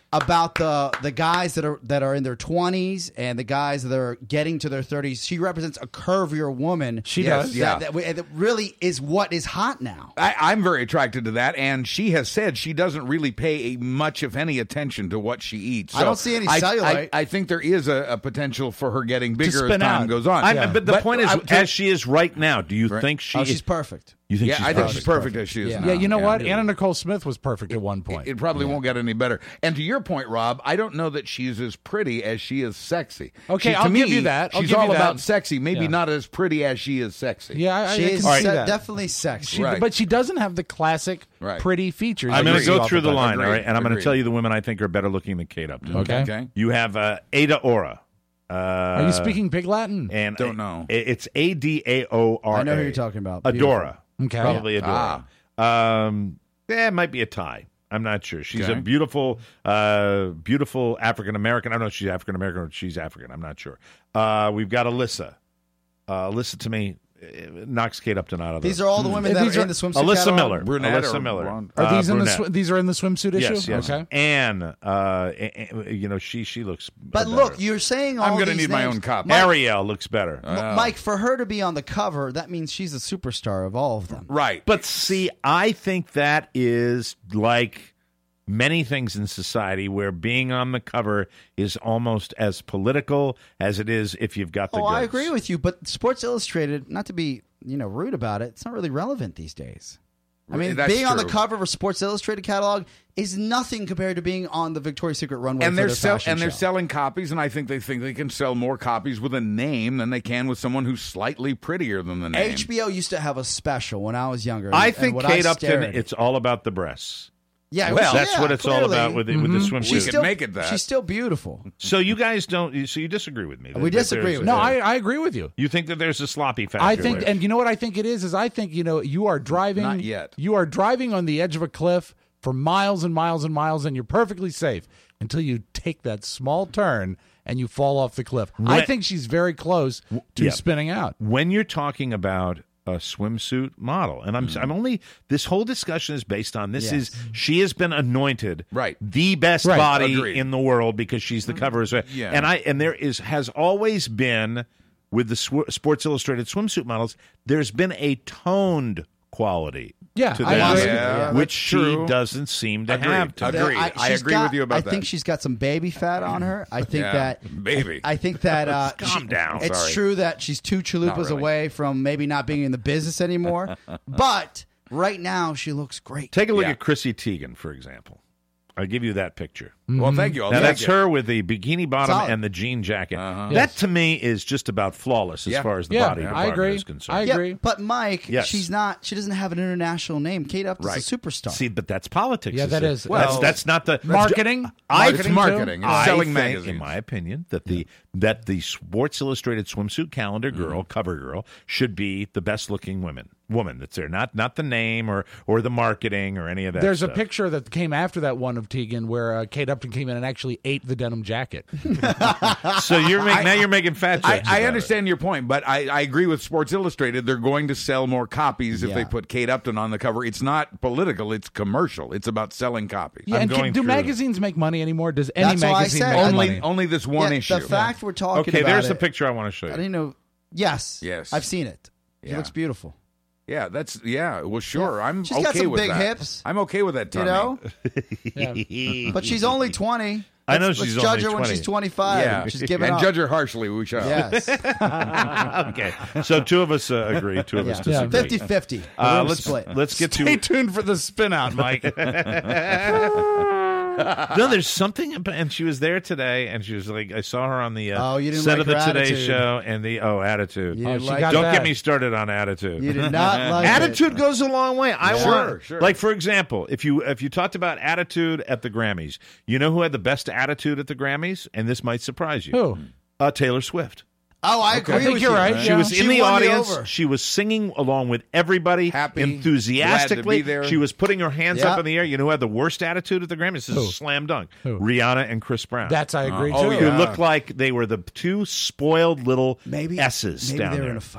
about the the guys that are that are in their twenties and the guys that are getting to their thirties. She represents a curvier woman. She Yes, does. yeah. That, that, that really is what is hot now. I, I'm very attracted to that, and she has said she doesn't really pay much, if any, attention to what she eats. I don't see any I, cellulite. I, I think there is a, a potential for her getting bigger as spin time out. goes on. I'm, But the But point is, I'm- as she is right now, do you think she? Oh, she's perfect. You think yeah, she's I think perfect? she's perfect as she is Yeah. now. Yeah, you know what? really. Anna Nicole Smith was perfect at one point. It probably won't get any better. And to your point, Rob, I don't know that she's as pretty as she is sexy. Okay, She- to I'll me, give you that. I'll she's give you all that. about sexy, maybe Yeah. not as pretty as she is sexy. yeah, I, I She can is see se- that. definitely sexy. She, Right. But she doesn't have the classic Right. pretty features. I'm that going you to see go off through the bat. line, Agreed. all right, and I'm going to Agreed. tell you the women I think are better looking than Kate Upton. Okay. Okay. You have uh, Ada Ora. Uh, Are you speaking Pig Latin? And Don't know. it- It's A D A O R A. I know who you're talking about. Adora. Okay. Probably Adora. Um, yeah, it might be a tie. I'm not sure. She's Okay. a beautiful, uh, beautiful African American. I don't know if she's African American or she's African. I'm not sure. Uh, we've got Alyssa. Uh, Alyssa, to me, uh, knocks Kate Upton out of These the, are all the women that These are are- in the swimsuit Alyssa catalog? Miller. Brunette Alyssa or Miller. blonde? Are Uh, these in the brunette. sw- these are in the swimsuit issue? Yes, yes. Okay. Anne, uh, a- a- you know, she she looks. But better. look, you're saying all I'm gonna these need my names. own copy. Mike, Ariel looks better. M- Mike, for her to be on the cover, that means she's a superstar of all of them. Right. But see, I think that is like many things in society where being on the cover is almost as political as it is if you've got the Oh, goods. I agree with you, but Sports Illustrated, not to be you know rude about it, it's not really relevant these days. I mean, That's being on the true. cover of a Sports Illustrated catalog is nothing compared to being on the Victoria's Secret runway and for they're their sell- fashion and they're show. selling copies, and I think they think they can sell more copies with a name than they can with someone who's slightly prettier than the name. H B O used to have a special when I was younger. I and think what Kate I Upton, stared at- it's all about the breasts. yeah, well, That's yeah, what it's all clearly. about with the, with the swimsuit. She's We still, can make it that. She's still beautiful. So you guys don't. So you disagree with me? We that disagree there's- with No, you. I, I agree with you. You think that there's a sloppy factor? I think, there. and you know what I think it is, is I think, you know, you are driving. Not yet. You are driving on the edge of a cliff for miles and miles and miles, and you're perfectly safe until you take that small turn and you fall off the cliff. I When- think she's very close to Yeah. spinning out. when you're talking about a swimsuit model, and I'm I'm only this whole discussion is based on this Yes. is she has been anointed Right. the best Right. body Agreed. in the world because she's the cover as well. Yeah. And I and there is has always been with the sw- Sports Illustrated swimsuit models, there's been a toned quality Yeah, to I them, agree. Yeah, which that's she true. doesn't seem to Agreed. have. To Agreed. There- I she's agree got- with you about I that. think she's got some baby fat on her. I think Yeah, that baby. I think that uh, Calm she- down. It's Sorry. true that she's two chalupas really. away from maybe not being in the business anymore. But right now, she looks great. Take a look Yeah. at Chrissy Teigen, for example. I'll give you that picture. Well, thank you. I'll Now take that's it. her with the bikini bottom Solid. and the jean jacket. Uh-huh. That Yes. to me is just about flawless as Yeah. far as the Yeah, body I department agree. is concerned. I Yeah, agree. but Mike, Yes. she's not. She doesn't have an international name. Kate Upton's Right. a superstar. See, but that's politics. Yeah, that it? is. That's, Well, that's not the Marketing? I It's Marketing, too? marketing. It's I selling think, magazines. in my opinion, that the that the Sports Illustrated swimsuit calendar girl, cover girl, should be the best looking woman woman that's there. Not not the name or or the marketing or any of that. There's a stuff. picture that came after that one of Teigen where uh, Kate Upton came in and actually ate the denim jacket. So you're making now you're making fat I, jokes. I about understand your point, but I, I agree with Sports Illustrated. They're going to sell more copies if Yeah. they put Kate Upton on the cover. It's not political; it's commercial. It's about selling copies. Yeah, I'm and can, going do through- magazines make money anymore? Does any That's why I magazine said- make Only money? only this one Yeah, issue. The fact we're it. talking Okay, about there's it, the picture I want to show I you. didn't know. Yes, Yes. I've seen it. She Yeah. looks beautiful. Yeah, that's yeah. Well, sure. Yeah. I'm She's okay got some with big that. hips. I'm okay with that. You Tummy. know, but she's only twenty. I know Let's- she's let's judge only her when twenty. she's twenty-five. Yeah, she's giving and up. judge her harshly. We shall. Yes, Okay, so two of us uh, agree, two of us yeah. disagree. fifty-fifty. Uh, We're let's split. let's get Stay to tuned for the spin out, Mike. no. There's something, about, and she was there today, and she was like, I saw her on the uh, Oh, you didn't set like of the her Today attitude. Show, and the oh attitude. You Oh, didn't she like got Don't that. get me started on attitude. You did not like it. Attitude goes a long way. I Sure, want, sure. like for example, if you if you talked about attitude at the Grammys, you know who had the best attitude at the Grammys, and this might surprise you. Who? Uh, Taylor Swift. Oh, I agree I think with you're you. right. She Yeah. was She in the won me audience. over. She was singing along with everybody, Happy, enthusiastically. glad to be there. She was putting her hands Yeah. up in the air. You know who had the worst attitude at the Grammys? This is Who? a slam dunk. Who? Rihanna and Chris Brown. That's I agree Oh, too. yeah. who looked like they were the two spoiled little Maybe S's maybe down they were there. in a fight.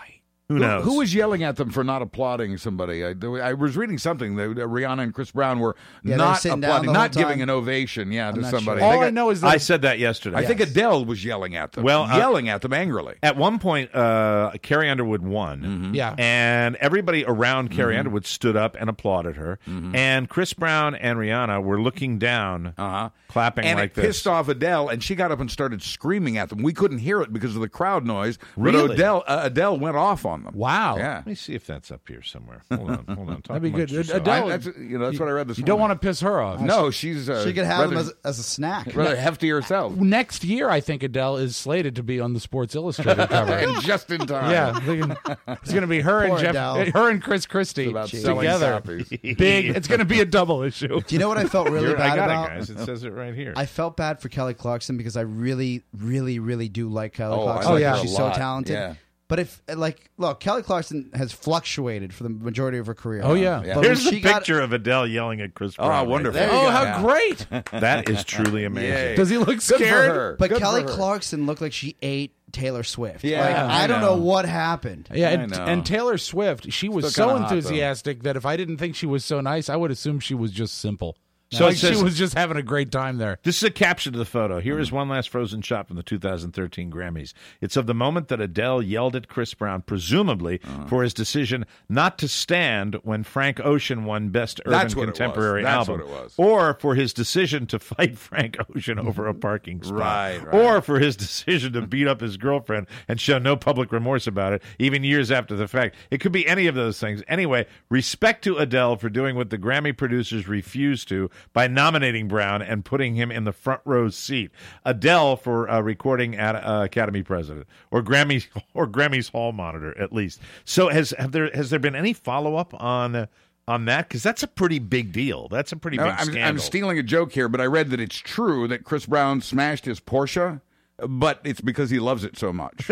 Who knows? Who was yelling at them for not applauding somebody? I, I was reading something that Rihanna and Chris Brown were Yeah, they were not sitting down applauding, the not whole giving time. an ovation. Yeah, to not somebody. sure. I All think, I know is that I said that yesterday. I think Adele was yelling at them. Well, uh, yelling at them angrily. At one point, uh, Carrie Underwood won. Mm-hmm. Yeah. And everybody around Carrie Underwood stood up and applauded her. Mm-hmm. And Chris Brown and Rihanna were looking down, Uh-huh. clapping and like it this. pissed off Adele, and she got up and started screaming at them. We couldn't hear it because of the crowd noise. Really? But Adele, uh, Adele went off on them. Wow. Yeah. Let me see if that's up here somewhere. Hold on, hold on. Talk That'd be amongst good. yourselves. Adele- I, that's, you know, that's what I read this You don't morning. want to piss her off. No, she's uh, She could have rather, them as, as a snack. rather hefty herself. Next year, I think Adele is slated to be on the Sports Illustrated cover. And just in time. Yeah, they can- it's going to be her and Poor Jeff, Adele. her and Chris Christie about selling together. copies. Big. It's going to be a double issue. Do you know what I felt really You're- I bad got about? it, guys. It says it right here. I felt bad for Kelly Clarkson because I really, really, really do like Kelly Oh, I Clarkson. like her She's a so lot. talented. Yeah. But if, like, look, Kelly Clarkson has fluctuated for the majority of her career. Oh, yeah. Yeah. But Here's when the she got- picture of Adele yelling at Chris Oh, Brown. right wonderful. there. There you Oh, go. how Yeah. great! That is truly amazing. Yay. Does he look Good for scared? her. But Good Kelly for her. Clarkson looked like she ate Taylor Swift. Yeah, Like, I I don't know. know. what happened. Yeah, I and, know. and Taylor Swift, she was Still so kinda hot, though. enthusiastic that if I didn't think she was so nice, I would assume she was just simple. So like it says- she was just having a great time there. This is a caption to the photo. Here is one last frozen shot from the two thousand thirteen Grammys. It's of the moment that Adele yelled at Chris Brown, presumably Uh-huh. for his decision not to stand when Frank Ocean won Best Urban That's what it was. Contemporary That's Album, what it was. or for his decision to fight Frank Ocean over a parking spot, Right, right. or for his decision to beat up his girlfriend and show no public remorse about it, even years after the fact. It could be any of those things. Anyway, respect to Adele for doing what the Grammy producers refused to by nominating Brown and putting him in the front row seat. Adele for uh, recording at uh, Academy President or Grammy or Grammy's Hall Monitor at least. So has have there has there been any follow up on uh, on that? Because that's a pretty big deal. That's a pretty No, big I'm, scandal. I'm stealing a joke here, but I read that it's true that Chris Brown smashed his Porsche, but it's because he loves it so much.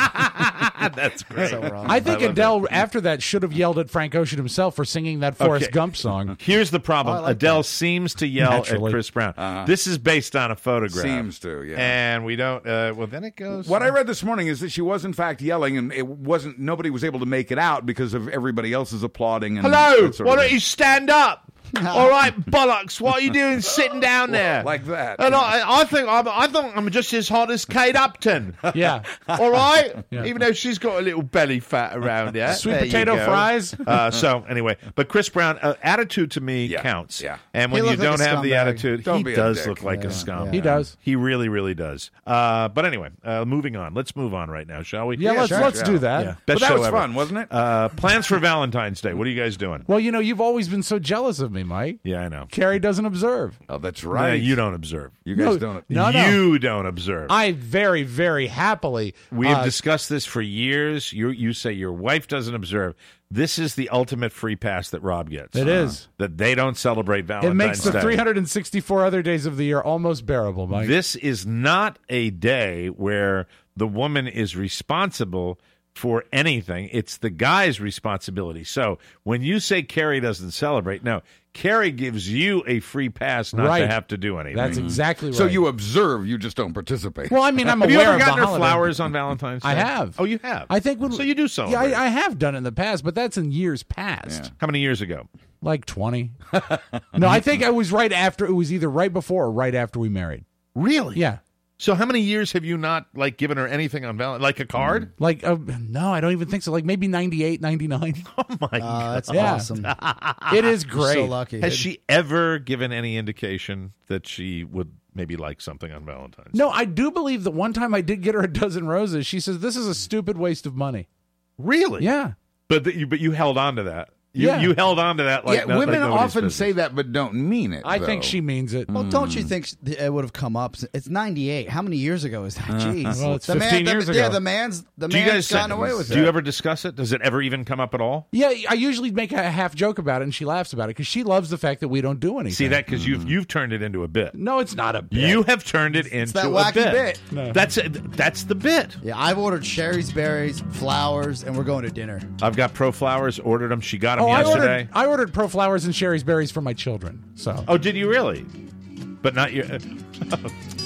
That's great. So wrong. I think I love Adele, after that, should have yelled at Frank Ocean himself for singing that Forrest Okay. Gump song. Here's the problem. Oh, I like Adele that. seems to yell Naturally. at Chris Brown. This is based on a photograph. Seems to, yeah. And we don't. Uh, well, then it goes. What I read this morning is that she was in fact yelling, and it wasn't. Nobody was able to make it out because of everybody else's applauding. And Hello. that sort Why of don't thing. you stand up? All right, bollocks. What are you doing sitting down there like that? And I, I think I'm. I think I'm just as hot as Kate Upton. Yeah. All right. Yeah. Even though she's got a little belly fat around there. Sweet There you potato go. fries. Uh, so anyway, but Chris Brown, uh, attitude to me Yeah, counts. yeah. And He when you looked like don't a have the scumbag. attitude, Don't he be a does dick. look like a Yeah, scum. yeah. He does. He really, really does. Uh, but anyway, uh, moving on. Let's move on right now, shall we? Yeah, let's sure, let's yeah. do that. Yeah. But Best that show was ever. fun, wasn't it? Uh, plans for Valentine's Day. What are you guys doing? Well, you know, you've always been so jealous of me, Mike. Yeah, I know. Carrie doesn't observe. Oh, that's Yeah, right. you don't observe. You guys No, don't. no, no. You don't observe. I very, very happily. we have uh, discussed this for years. You you say your wife doesn't observe. This is the ultimate free pass that Rob gets. It is. That they don't celebrate Valentine's It makes the Day. three hundred sixty-four other days of the year almost bearable, Mike. This is not a day where the woman is responsible for anything. It's the guy's responsibility. So when you say Carrie doesn't celebrate, no, Carrie gives you a free pass not Right. to have to do anything. That's exactly right. So you observe, you just don't participate. Well, I mean, I'm have you aware ever of the gotten her holiday. flowers on Valentine's Day? I have. Oh, you have? I think when So you do Yeah, celebrate. I, I have done it in the past, but that's in years past, How many years ago? like twenty. No, I think I was right after. It was either right before or right after we married. Really? Yeah, So how many years have you not like given her anything on Valentine's? Like a card? like uh, no, I don't even think so. Like maybe ninety-eight, ninety-nine. Oh my Uh, god! that's Yeah. awesome. It is You're great. so lucky. Has she ever given any indication that she would maybe like something on Valentine's? No, I do believe that one time I did get her a dozen roses. She says this is a stupid waste of money. Really? Yeah. But that you but you held on to that. You, Yeah. you held on to that like yeah, no- women like nobody's often business. say that but don't mean it. I think though. she means it. Well, don't you think it would have come up? It's ninety-eight. How many years ago is that? Jeez. Well, it's the fifteen man, years the, ago. Yeah, the man's the Do you man's guys gotten away with do it. you ever discuss it? Does it ever even come up at all? Yeah, I usually make a half joke about it, and she laughs about it because she loves the fact that we don't do anything. See that because you've you've turned it into a bit. No, it's not a bit. You have turned it into that a wacky bit. bit. No. That's that's the bit. Yeah, I've ordered cherries, berries, flowers, and we're going to dinner. I've got Pro Flowers. Ordered them. She got them Oh, I yesterday. ordered, I ordered Pro Flowers and Sherry's Berries for my children. So Oh, did you really? But not your.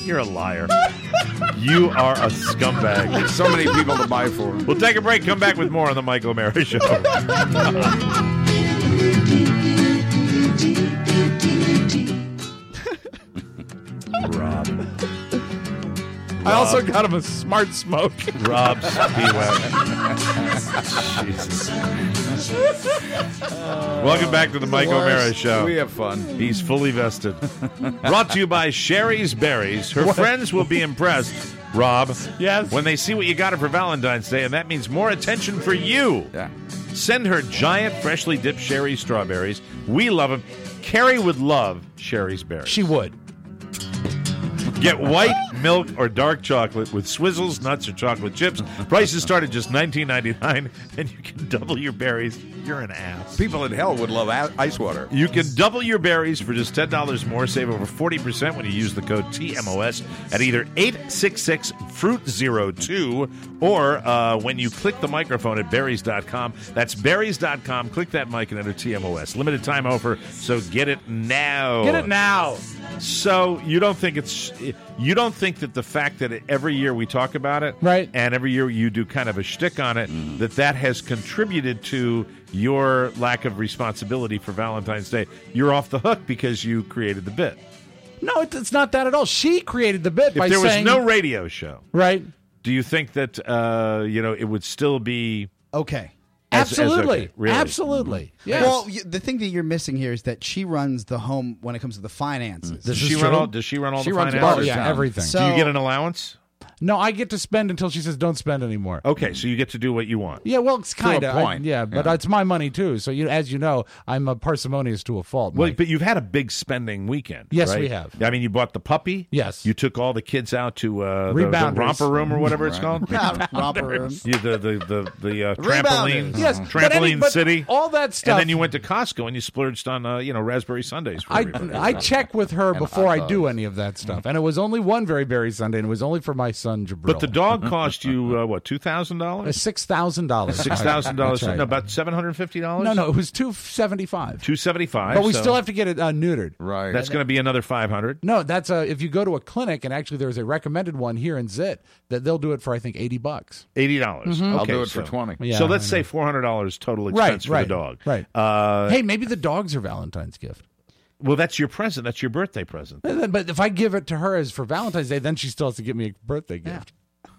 You're a liar. You are a scumbag. So many people to buy for. We'll take a break. Come back with more on the Mike O'Mara Show. Rob. I also got him a smart smoke. Rob Spiewak. Jesus. Welcome back to the Mike O'Mara Show. We have fun. He's fully vested. Brought to you by Sherry's Berries. Her friends will be impressed, Rob, Yes. when they see what you got her for Valentine's Day, and that means more attention for you. Yeah. Send her giant, freshly dipped Sherry's strawberries. We love them. Carrie would love Sherry's Berries. She would. Get white, milk, or dark chocolate with Swizzles, nuts, or chocolate chips. Prices start at just nineteen ninety-nine dollars, and you can double your berries. You're an ass. People in hell would love a- ice water. You can double your berries for just ten dollars more. Save over forty percent when you use the code T M O S at either eight six six fruit zero two or uh, when you click the microphone at berries dot com. That's berries dot com. Click that mic and enter T M O S. Limited time offer, so get it now. Get it now. So you don't think it's you don't think that the fact that it, every year we talk about it, Right. and every year you do kind of a shtick on it, that that has contributed to your lack of responsibility for Valentine's Day. You're off the hook because you created the bit. No, it- it's not that at all. She created the bit If by there was saying, no radio show, right? do you think that uh, you know it would still be Okay. as- as Absolutely, okay? Really? absolutely. Yes. Well, y- the thing that you're missing here is that she runs the home when it comes to the finances. Does This she is run true. all? Does she run all She the runs finances? oh yeah, Down. everything. So- Do you get an allowance? no, I get to spend until she says don't spend anymore. Okay, so you get to do what you want. Yeah, well, it's a kind of point. yeah, but Yeah. it's my money too. So you, as you know, I'm a parsimonious to a fault. Well, Mike. but you've had a big spending weekend. Yes, right? we have. I mean, you bought the puppy. Yes. You took all the kids out to uh, the, the Rebounders. romper room or whatever it's called. Romper room. You, the the the, the uh, Rebounders. trampoline, yes, but trampoline any- but city, all that stuff. and then you went to Costco and you splurged on uh, you know raspberry sundaes. For I everybody. I check with her before hot I do dogs. any of that stuff, and it was only one very berry Sunday, and it was only for my son Jabril. But the dog cost you uh, what two thousand Uh, dollars? six thousand dollars. Six thousand dollars? That's right. No, about seven hundred fifty dollars. No, no, it was two seventy five. two seventy five. But we still have to get it uh, neutered. Right. That's going to be another five hundred. No, that's uh, if you go to a clinic, and actually there's a recommended one here in Zit that they'll do it for I think eighty bucks. Eighty dollars. Mm-hmm. I'll Okay, do it so, for twenty. Yeah, so let's I say know. four hundred dollars total Right, expense for right, the dog. right. Uh, Hey, maybe the dog's her Valentine's gift. well, that's your present. That's your birthday present. But if I give it to her as for Valentine's Day, then she still has to give me a birthday gift.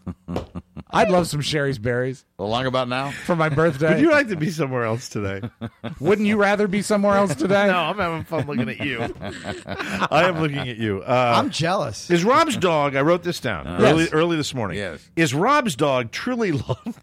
I'd love some Sherry's berries Well, long about now? for my birthday. Would you like to be somewhere else today? Wouldn't you rather be somewhere else today? No, I'm having fun looking at you. I am looking at you. Uh, I'm jealous. is Rob's dog? I wrote this down early, Yes. early this morning. Yes. Is Rob's dog truly loved?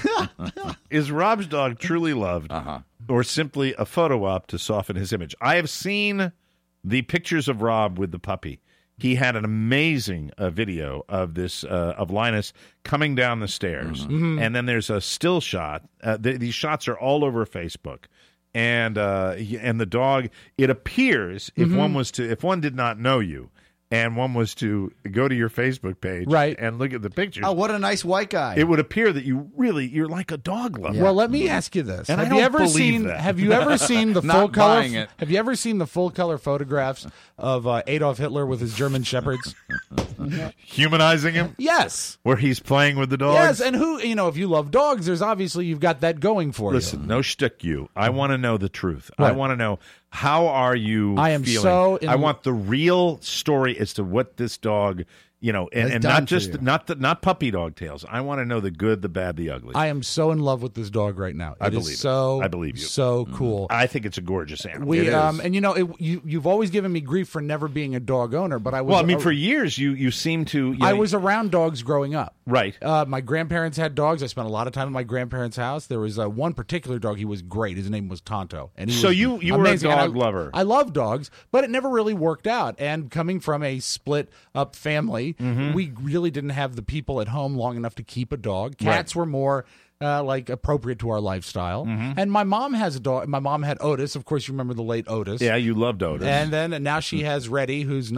Is Rob's dog truly loved, Uh-huh. or simply a photo op to soften his image? I have seen the pictures of Rob with the puppy. He had an amazing uh, video of this uh, of Linus coming down the stairs, and then there's a still shot. Uh, th- these shots are all over Facebook, and uh, he- and the dog. It appears if one was to if one did not know you, and one was to go to your Facebook page, Right. and look at the pictures, Oh, what a nice white guy. it would appear that you really you're like a dog lover. Well, let me ask you this: And I Have you don't ever believe seen? that. Have you ever seen the Not full color? buying it. Have you ever seen the full color photographs of uh, Adolf Hitler with his German shepherds? Humanizing him, Yes. where he's playing with the dogs. Yes, and who you know, if you love dogs, there's obviously you've got that going for Listen, you. no shtick you. I want to know the truth. I Right. want to know, how are you I am feeling? so in- I want the real story as to what this dog, you know, and, Has and done not for just you. not the not puppy dog tales. I want to know the good, the bad, the ugly. I am so in love with this dog right now. It I is believe it. so I believe you. so cool. I think it's a gorgeous animal. We It is. um and you know it, you you've always given me grief for never being a dog owner, but I was well, I mean, a- for years you you seem to. You I know, was around dogs growing up. right. Uh, my grandparents had dogs. I spent a lot of time at my grandparents' house. There was uh, one particular dog. He was great. His name was Tonto. And he So was you- you were a amazing. And dog I- lover. I love dogs, but it never really worked out. And coming from a split up family, Mm-hmm. we really didn't have the people at home long enough to keep a dog. Cats were more uh, like appropriate to our lifestyle. Mm-hmm. And my mom has a dog. My mom had Otis. Of course, you remember the late Otis. Yeah, you loved Otis. And then and now she has Reddy, who's not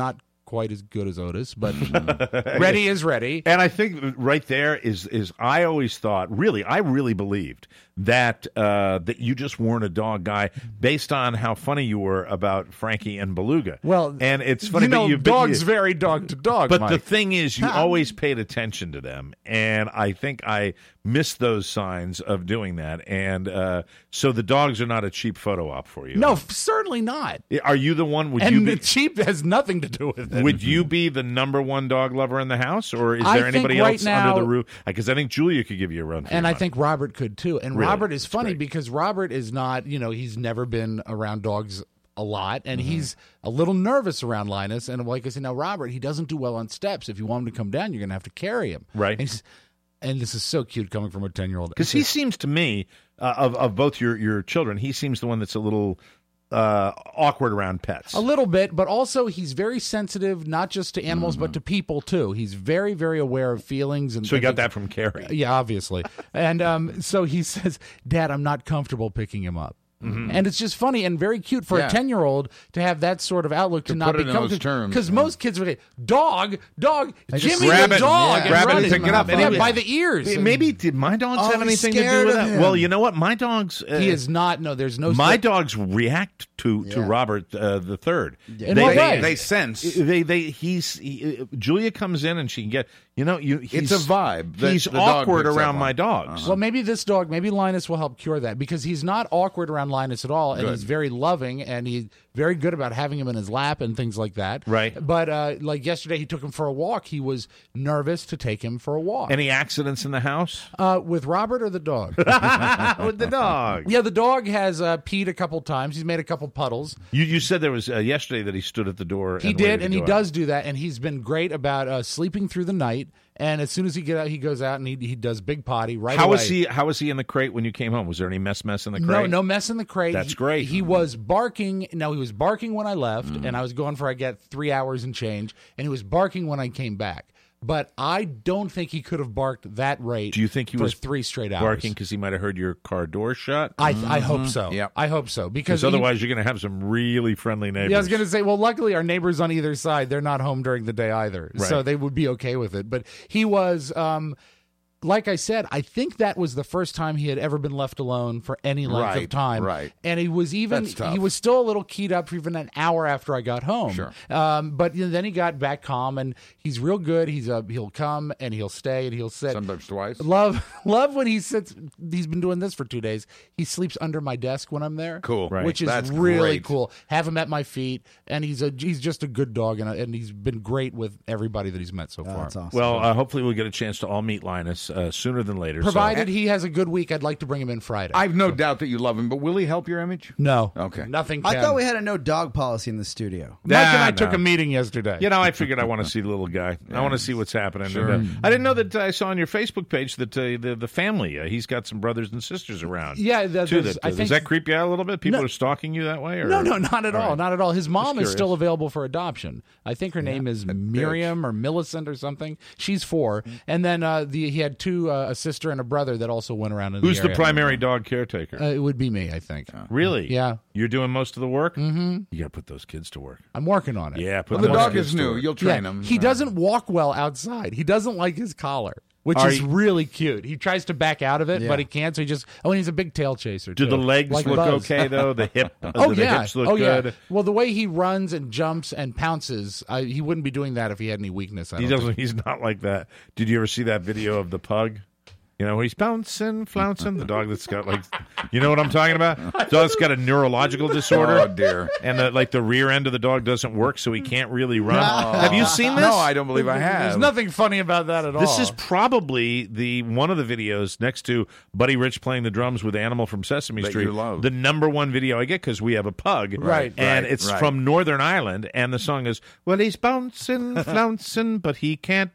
quite as good as Otis, but ready is ready. And I think right there is is I always thought, really, I really believed that uh, that you just weren't a dog guy based on how funny you were about Frankie and Beluga. Well, and it's funny, you know, but you, dogs you, vary dog to dog. But Mike. the thing is, you always paid attention to them, and I think I missed those signs of doing that. And uh, so the dogs are not a cheap photo op for you. No, certainly not. Are you the one? Would and you be, the cheap has nothing to do with it. Would you be the number one dog lover in the house, or is I there think anybody right else now- under the roof? Because I think Julia could give you a run for And your I money. think Robert could too. And Really? Robert is That's funny great. because Robert is not, you know, he's never been around dogs a lot, and Mm-hmm. he's a little nervous around Linus. And like I said, now Robert, he doesn't do well on steps. If you want him to come down, you're going to have to carry him. Right. And, he's- and this is so cute coming from a ten-year-old. Because he seems to me, uh, of of both your your children, he seems the one that's a little uh, awkward around pets. A little bit, but also he's very sensitive, not just to animals, Mm-hmm. but to people too. He's very, very aware of feelings. And So he got that from Carrie. Yeah, obviously. And um, so he says, Dad, I'm not comfortable picking him up. Mm-hmm. And it's just funny and very cute for Yeah. a ten-year-old to have that sort of outlook to, To not put it be in those comfortable. terms, Because yeah. most kids would say, dog, dog, just Jimmy grab the it, dog. yeah. and grab it run and it. pick it up. Yeah, Anyway. by the ears. And Maybe did my dogs Oh, have he's anything to do scared with of that? him. Well, you know what? My dogs. Uh, he is not, no, there's no... My dogs react to to Yeah. Robert uh, the third. In They- what they- way? They sense. They they he's he, Julia comes in and she can get you know you he's, It's a vibe that He's the dog awkward picks up around on. my dogs. Well, maybe this dog, maybe Linus will help cure that because he's not awkward around Linus at all, and Good. he's very loving, and he's very good about having him in his lap and things like that. Right. But uh, like yesterday, he took him for a walk. He was nervous to take him for a walk. Any accidents in the house uh, with Robert or the dog? with the dog? Yeah, the dog has uh, peed a couple times. He's made a couple puddles. You you said there was uh, yesterday that he stood at the door. He and did, waited to and he go out. does do that, and he's been great about uh, sleeping through the night. And as soon as he get out, he goes out and he he does big potty right How away. was he? How was he in the crate when you came home? Was there any mess mess in the crate? No, no mess in the crate. That's He- great. He was barking. No, he was barking when I left, Mm. and I was gone for I get three hours and change, and he was barking when I came back. But I don't think he could have barked that rate. Do you think he for was three straight hours? barking because he might have heard your car door shut? I I hope so. Yep. I hope so because Because otherwise, you're going to have some really friendly neighbors. Yeah, I was going to say, well, luckily our neighbors on either side, they're not home during the day either. Right. So they would be okay with it. But he was, um, like I said, I think that was the first time he had ever been left alone for any length of Right, time. right. And he was even, That's tough. he was still a little keyed up for even an hour after I got home. Sure. Um, but you know, then he got back calm and he's real good. He's uh, He'll come and he'll stay and he'll sit. Sometimes twice. Love, love when he sits. He's been doing this for two days. He sleeps under my desk when I'm there. Cool. Right. Which is That's really great. cool. Have him at my feet, and he's a he's just a good dog, and a, and he's been great with everybody that he's met so Oh, far. that's awesome. Well, uh, hopefully we'll get a chance to all meet Linus uh, sooner than later. so- Provided he has a good week, I'd like to bring him in Friday. I've no doubt that you love him, but will he help your image? no, Okay. nothing. I can. thought we had a no dog policy in the studio. Mike and Nah, I took no. a meeting yesterday. You know, I figured I want to see the little guy. I want to see what's happening. And, uh, I didn't know that I saw on your Facebook page that uh, the the family uh, he's got some brothers and sisters around. Yeah, that- too. there's- That, I uh, think- does that creep you out a little bit? People No. are stalking you that way? Or? No, no, not at all. right. Not at all. His mom is curious. still available for adoption. I think her name is Miriam or Millicent or something. She's four, and then uh, the, he had two, uh, a sister and a brother that also went around in Who's the the area. primary dog caretaker? Uh, it would be me, I think. really? Yeah. You're doing most of the work. Mm-hmm. You got to put those kids to work. I'm working on it. Yeah, put Well, the those dog kids is to new. work. You'll train him. He doesn't walk well outside. He doesn't like his collar, which Are is you- really cute. He tries to back out of it, Yeah. but he can't. So he just oh, and he's a big tail chaser. Do too, the legs like look Buzz. okay though? The hip? uh, Oh do the yeah. hips look oh good? yeah. Well, the way he runs and jumps and pounces, I, he wouldn't be doing that if he had any weakness. I He don't doesn't. He's not like that. Did you ever see that video of the pug? You know, he's bouncing, flouncing. The dog that's got like, you know what I'm talking about? The dog that's got a neurological disorder. Oh, dear. And the, like the rear end of the dog doesn't work, so he can't really run. Have you seen this? No, I don't believe I have. There's nothing funny about that at all. This is probably the one of the videos next to Buddy Rich playing the drums with Animal from Sesame That Street. you love. The number one video I get because we have a pug, Right, And right, it's right. from Northern Ireland, and the song is, "Well, he's bouncing, flouncing, but he can't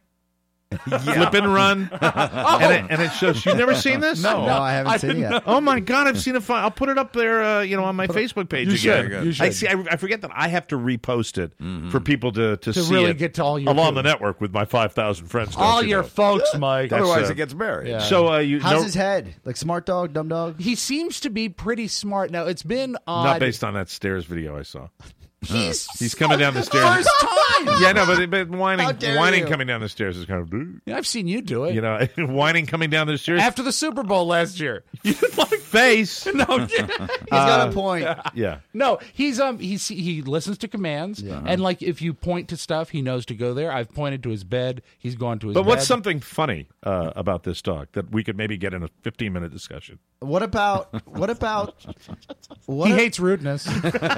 flip and run." and, it, and it shows. You've never seen this? No, I haven't seen it yet. Oh my God, I've seen it. I'll put it up there, uh, you know, on my Facebook page You again. should. You should. I see. I, I forget that I have to repost it for people to to, To see really it get to all your along people. the network with my five thousand friends. don't all you your know? folks, Mike. That's, Otherwise, uh, it gets buried. Yeah. So uh, you How's no, his head? Like smart dog, dumb dog? He seems to be pretty smart. Now it's been odd. not based on that stairs video I saw. He's He's coming down the stairs. first time. Yeah, no, but, but whining, How dare whining you. coming down the stairs is kind of, Yeah, I've seen you do it. you know, whining coming down the stairs. After the Super Bowl last year. My face. No, He's got a point. Yeah. no, he's um he's he listens to commands, and like if you point to stuff, he knows to go there. I've pointed to his bed. He's gone to his. But bed. what's something funny uh, about this dog that we could maybe get in a fifteen minute discussion? What about what about what He a- hates rudeness.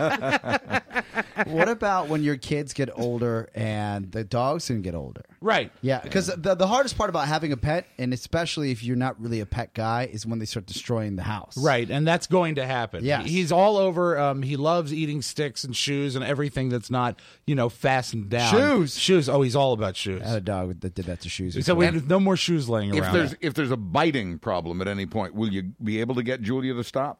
what about when your kids get older and the dogs can get older? Right. Yeah, because the the hardest part about having a pet, and especially if you're not really a pet guy, is when they start destroying the house. Right, and that's going to happen. Yes. He's all over. Um, he loves eating sticks and shoes and everything that's not, you know, fastened down. Shoes. Shoes. Oh, he's all about shoes. I had a dog that did that to shoes. So we no more shoes laying If around. there's if there's a biting problem at any point, will you be able to get Julia to stop?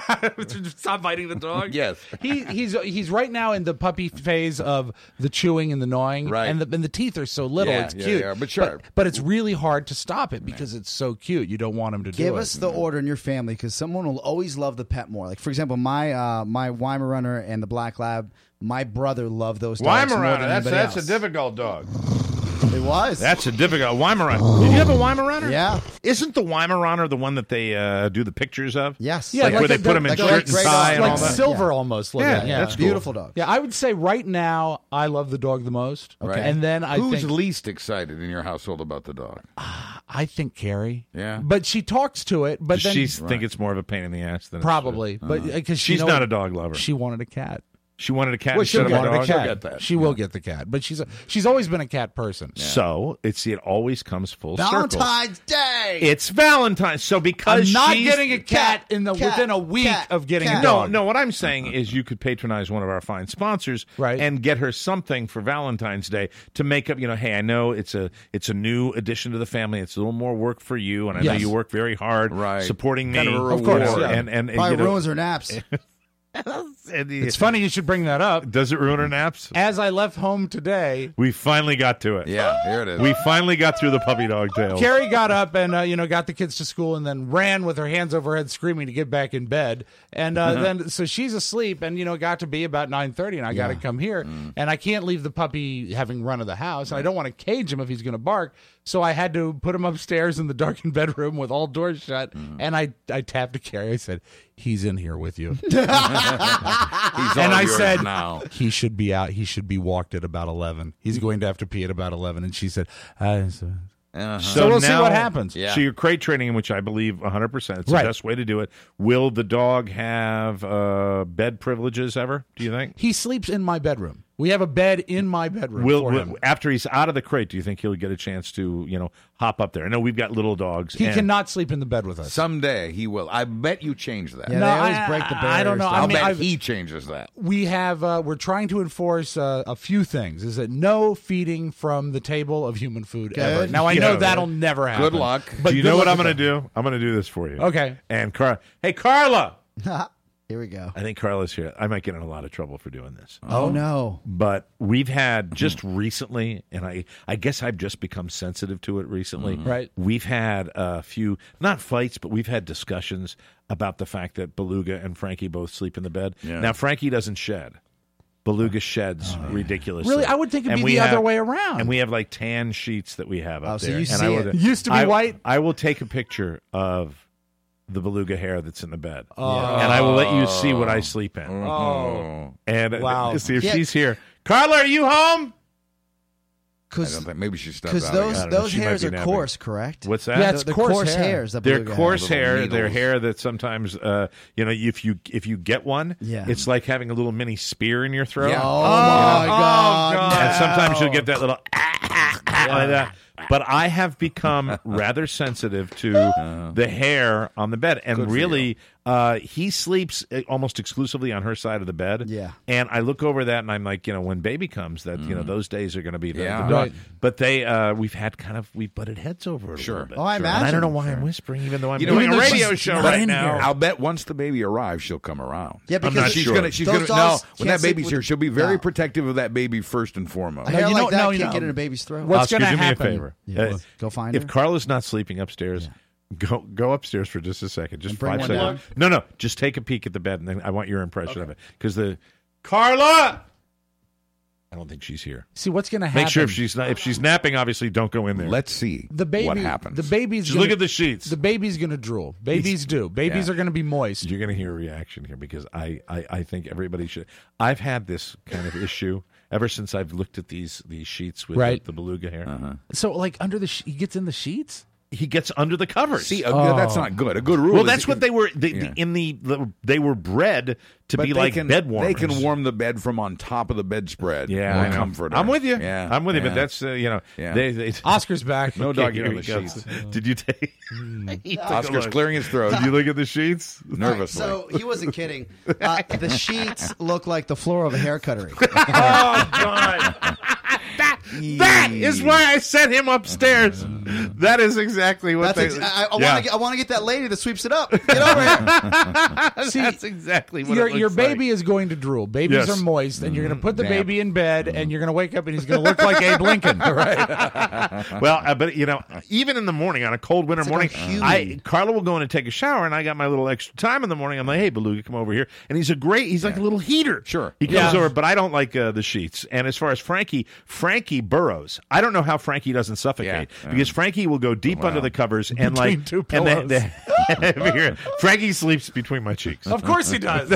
Stop biting the dog. Yes. he he's he's right now in the puppy phase of the chewing and the gnawing, Right. and the and the teeth are so little. Yeah, it's yeah, cute, yeah, but sure. But, it's really hard to stop it because it's so cute. You don't want him to Give do us it. the order in your family because someone will always love the pet more. Like for example, my uh, my Weimaraner and the Black Lab. My brother loved those dogs more than That's anybody that's else. a difficult dog. It was. That's a difficult Weimaraner. Did you have a Weimaraner? Yeah. Isn't the Weimaraner the one that they uh, do the pictures of? Yes. Yeah, like, like where they a- put them in like a shirt and great tie dog. and like all that. silver almost looking. Yeah, Yeah, that's cool. Beautiful dog. Yeah, I would say right now I love the dog the most. Right. And then I Who's think least excited in your household about the dog? I think Carrie. Yeah. But she talks to it, but Does then she think it's more of a pain in the ass than it's- probably. But because She's not a dog lover. She wanted a cat. She wanted a cat Well, instead she'll of a get dog. it. A She'll cat. get that. She will get the cat, but she's a, she's always been a cat person. So it's it always comes full circle. Valentine's Day. It's Valentine's. So because I'm not she's- getting a cat, cat, in the cat, within a week cat, of getting cat. a No, dog. no. What I'm saying is, you could patronize one of our fine sponsors, Right. and get her something for Valentine's Day to make up. You know, hey, I know it's a it's a new addition to the family. It's a little more work for you, and I know Yes. you work very hard, Right. supporting Kind me, of a you reward. know, Yeah. and and, and Probably you know, ruins her naps. and, It's funny you should bring that up. Does it ruin her naps? As I left home today, We finally got to it. Yeah, here it is. We finally got through the puppy dog tale. Carrie got up and uh, you know got the kids to school and then ran with her hands over her head screaming to get back in bed. And uh, then so she's asleep and you know it got to be about nine thirty and I got to come here and I can't leave the puppy having run of the house and I don't want to cage him if he's going to bark. So I had to put him upstairs in the darkened bedroom with all doors shut and I I tapped to Carrie. I said, "He's in here with you." He's all and I yours said, now. "He should be out. He should be walked at about eleven. He's going to have to pee at about eleven." And she said, uh, so, Uh-huh. so we'll see now- what happens. Yeah. So your crate training, which I believe one hundred percent, it's Right. the best way to do it. Will the dog have uh, bed privileges ever, do you think? He sleeps in my bedroom. We have a bed in my bedroom Will, for will him. after he's out of the crate, do you think he'll get a chance to, you know, hop up there? I know we've got little dogs. He and- cannot sleep in the bed with us. Someday he will. I bet you change that. Yeah, No, they always I- break the I- barriers. I don't know. down. I I'll mean, bet I've- he changes that. we have uh, we're trying to enforce uh, a few things. Is that no feeding from the table of human food ever. Good. Now I Yeah, know man. that'll never happen. Good luck. But do you good know what luck I'm with going to that. do? I'm going to do this for you. Okay. And Car, hey Carla, Here we go. I think Carla's here. I might get in a lot of trouble for doing this. Oh no. But we've had just recently, and I, I guess I've just become sensitive to it recently. Right. We've had a few, not fights, but we've had discussions about the fact that Beluga and Frankie both sleep in the bed. Yeah. Now, Frankie doesn't shed. Beluga sheds ridiculously. Really? I would think it'd And be we the other have- way around. And we have like tan sheets that we have up Oh, so there. you and see I will, it. Used to be I- white? I will take a picture of the Beluga hair that's in the bed. And I will let you see what I sleep in. Oh. And uh, Wow. see if Yeah. she's here. Carla, are you home? I don't Because think maybe she stepped out. those I don't know. those She might hairs be are napping. coarse, correct? What's that? Yeah, the, it's the coarse coarse hair. hairs. That They're Beluga coarse has. hair. needles. They're hair that sometimes, uh, you know, if you if you get one, Yeah. it's like having a little mini spear in your throat. Yeah. Oh, my God. God. And sometimes you'll get that little like that. But I have become rather sensitive to the hair on the bed, and Good for really, uh, he sleeps uh, almost exclusively on her side of the bed. Yeah. And I look over that, and I'm like, you know, when baby comes, that you know, those days are going to be the, Yeah. the dog. Right. But they, uh, we've had kind of we've butted heads over it a Sure. little bit. Oh, I And I imagine. don't know why I'm whispering, even though I'm You know, doing a even though radio she's show not right in now. here. I'll bet once the baby arrives, she'll come around. Yeah, because not she's sure. gonna. She's Those gonna. No, dogs when can't that baby's sleep here, with- she'll be very No. protective of that baby first and foremost. A hair you like know- that no, can't no. get in a baby's throat. What's Oscar, gonna do me happen? a favor. Yeah, Uh, well, go find if her. Carla's not sleeping upstairs, go go upstairs for just a second, just And bring five one seconds. down. No, no, just take a peek at the bed, and then I want your impression of it. Because the Carla, I don't think she's here. See, what's going to happen? Make sure if she's not, if she's napping, obviously don't go in there. Let's see the baby, what happens. The baby's Just gonna, look at the sheets. The baby's going to drool. Babies do. Babies Yeah. are going to be moist. You're going to hear a reaction here because I, I, I think everybody should. I've had this kind of issue ever since I've looked at these these sheets with Right. the, the beluga hair. Uh-huh. So, like, under the she- he gets in the sheets? He gets under the covers. See, uh, that's not good. A good rule. well, is that's if- what they were they, Yeah. in the, the. They were bred to But be they like can, bed warmers. They can warm the bed from on top of the bedspread. Yeah, or I know. comforter. I'm with you. Yeah, I'm with you. yeah. But that's uh, you know. Yeah. They, they, Oscar's back. No Okay, doggy here on he the goes. sheets. Did you take? He took a Oscar's look. clearing his throat. Did you look at the sheets? nervously. So he wasn't kidding. Uh, the sheets look like the floor of a hair cuttery. Oh God! that, that is why I sent him upstairs. That is exactly what That's they. ex- I, I Yeah. want to get. I want to get that lady that sweeps it up. Get over here. See, That's exactly what your it looks your like. baby is going to drool. Babies Yes. Mm-hmm. are moist, and you're going to put the Damn. baby in bed, and you're going to wake up, and he's going to look like Abe Lincoln. Right? Well, uh, but you know, even in the morning on a cold winter like morning, a human. I Carla will go in and take a shower, and I got my little extra time in the morning. I'm like, hey, Beluga, come over here, and he's a great. He's like a little heater. Sure. he comes Yeah. over, but I don't like uh, the sheets. And as far as Frankie, Frankie burrows. I don't know how Frankie doesn't suffocate Yeah. because Frankie will go deep under the covers and Between like two and pillows. then- then- Frankie sleeps between my cheeks. Of course he does.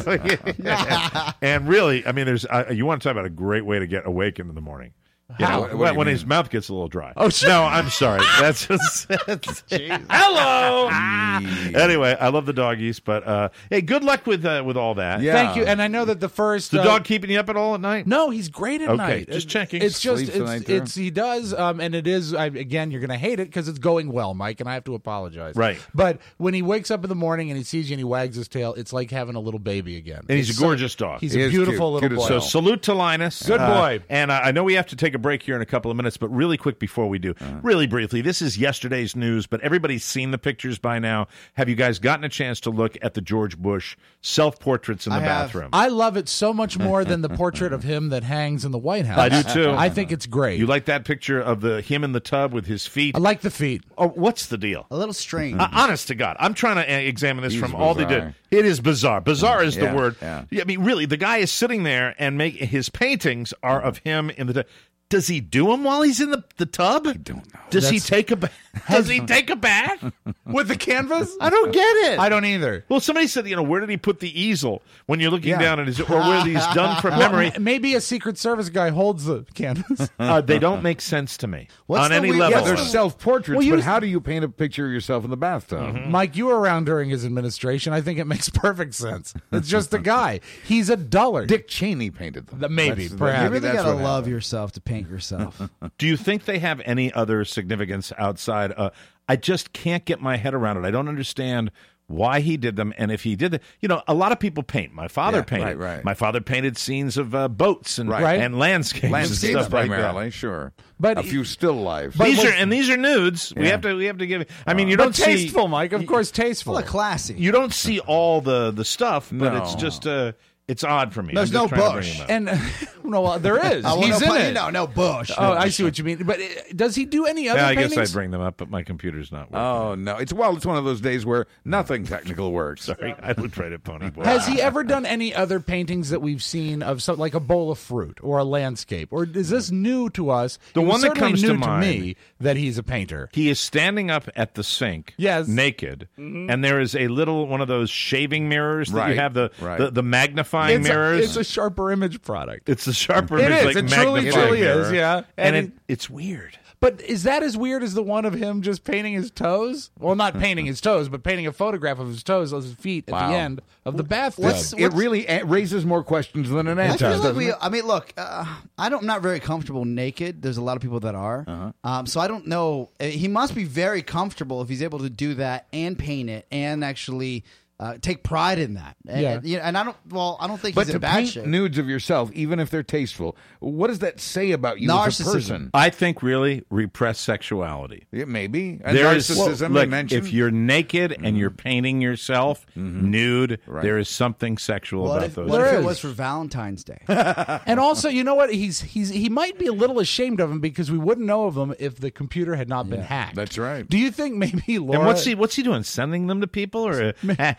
And really, I mean, there's uh, you want to talk about a great way to get awake in the morning. You How? know, What do when, you when mean? his mouth gets a little dry. Oh, shit. no, I'm sorry. That's just, that's- hello. Anyway, I love the doggies, but uh, hey, good luck with uh, with all that. Yeah. Thank you. And I know that the first Is the uh, dog keeping you up at all at night? No, he's great at Okay, night. just It- checking. It's just Sleeps the it's, night through? it's he does, um, and it is I, again. You're going to hate it because it's going well, Mike, and I have to apologize. Right. But when he wakes up in the morning and he sees you and he wags his tail, it's like having a little baby again. And he's It's a so- gorgeous dog. He's He a is beautiful cute. little Cute as boy. So hell. salute to Linus. Good Uh, boy. and I I know we have to take a break here in a couple of minutes, but really quick before we do, Uh-huh. really briefly, this is yesterday's news, but everybody's seen the pictures by now. Have you guys gotten a chance to look at the George Bush self-portraits in the I have. bathroom? I love it so much more than the portrait of him that hangs in the White House. I do too. I think it's great. You like that picture of the him in the tub with his feet? I like the feet. Oh, what's the deal? A little strange. Uh, honest to God, I'm trying to uh, examine this He's from all they bizarre. did. It is bizarre. Bizarre is Yeah, the word. yeah. I mean, really, the guy is sitting there and make his paintings are of him in the tub. Does he do them while he's in the, the tub? I don't know. Does he That's- take a ba- Does he take a bath? With the canvas? I don't get it. I don't either. Well, somebody said, you know, where did he put the easel when you're looking Yeah. down at his, or where he's done from memory? Well, maybe a Secret Service guy holds the canvas. Uh, they don't make sense to me What's on the any weird- level. Yeah, they're Well, self-portraits, well, you- but how do you paint a picture of yourself in the bathtub? Mike, you were around during his administration. I think it makes perfect sense. It's just a guy. He's a dullard. Dick Cheney painted them. Th- maybe, That's- perhaps. you maybe really that's got to what love happened. yourself to paint yourself. Do you think they have any other significance outside? Uh, I just can't get my head around it. I don't understand why he did them, and if he did them. You know, a lot of people paint. My father Yeah, painted. right, right. My father painted scenes of uh, boats and Right. and landscapes, Landscapes and stuff like that. primarily, sure. But- a few still lives. But These what- are and these are nudes. We Yeah. have to we have to give. I mean, you But don't see tasteful, Mike. Of course, tasteful. Well, classy. you don't see all the the stuff, but No. it's just uh, it's odd for me. There's I'm just no trying to bring Bush. him up. And no, well, there is. I want He's no, in pu- it. No, no Bush. Oh, No I Bush. see what you mean. But uh, does he do any other yeah, I guess paintings? I'd bring them up, but my computer's not working. Oh no! It's well, it's one of those days where nothing technical works. Sorry, I would try to pony boy. Has he ever done any other paintings that we've seen of some, like a bowl of fruit or a landscape? Or is this new to us? The It was one that certainly comes to new mind- me that he's a painter. He is standing up at the sink, Yes. naked, and there is a little one of those shaving mirrors that you Right, have the right. the, the magnifying It's a, mirrors. it's a sharper image product. It's a sharper It image, is. like It truly, magnifying truly is, mirror. yeah. and, And it, it- it's weird. But is that as weird as the one of him just painting his toes? Well, not painting his toes, but painting a photograph of his toes, of his feet at Wow. the end of the bathtub. What's- It really a- raises more questions than it I answers. feel like doesn't we. it? I mean, look. Uh, I don't. I'm not very comfortable naked. There's a lot of people that are. Uh-huh. Um, so I don't know. Uh, He must be very comfortable if he's able to do that and paint it and actually uh, take pride in that. And, Yeah. and, you know, and I don't. Well, I don't think But he's to in bad paint shape. nudes of yourself, even if they're tasteful, what does that say about you as a Narcissism. person? I think really repressed sexuality. It may be. And There is narcissism, they look, mentioned. if you're naked and you're painting yourself nude, Right. there is something sexual What about if, those. what if There it is. was for Valentine's Day? And also, you know what? He's he's he might be a little ashamed of him because we wouldn't know of him if the computer had not been hacked. That's right. Do you think maybe Laura? And what's he what's he doing? Sending them to people or uh, ha-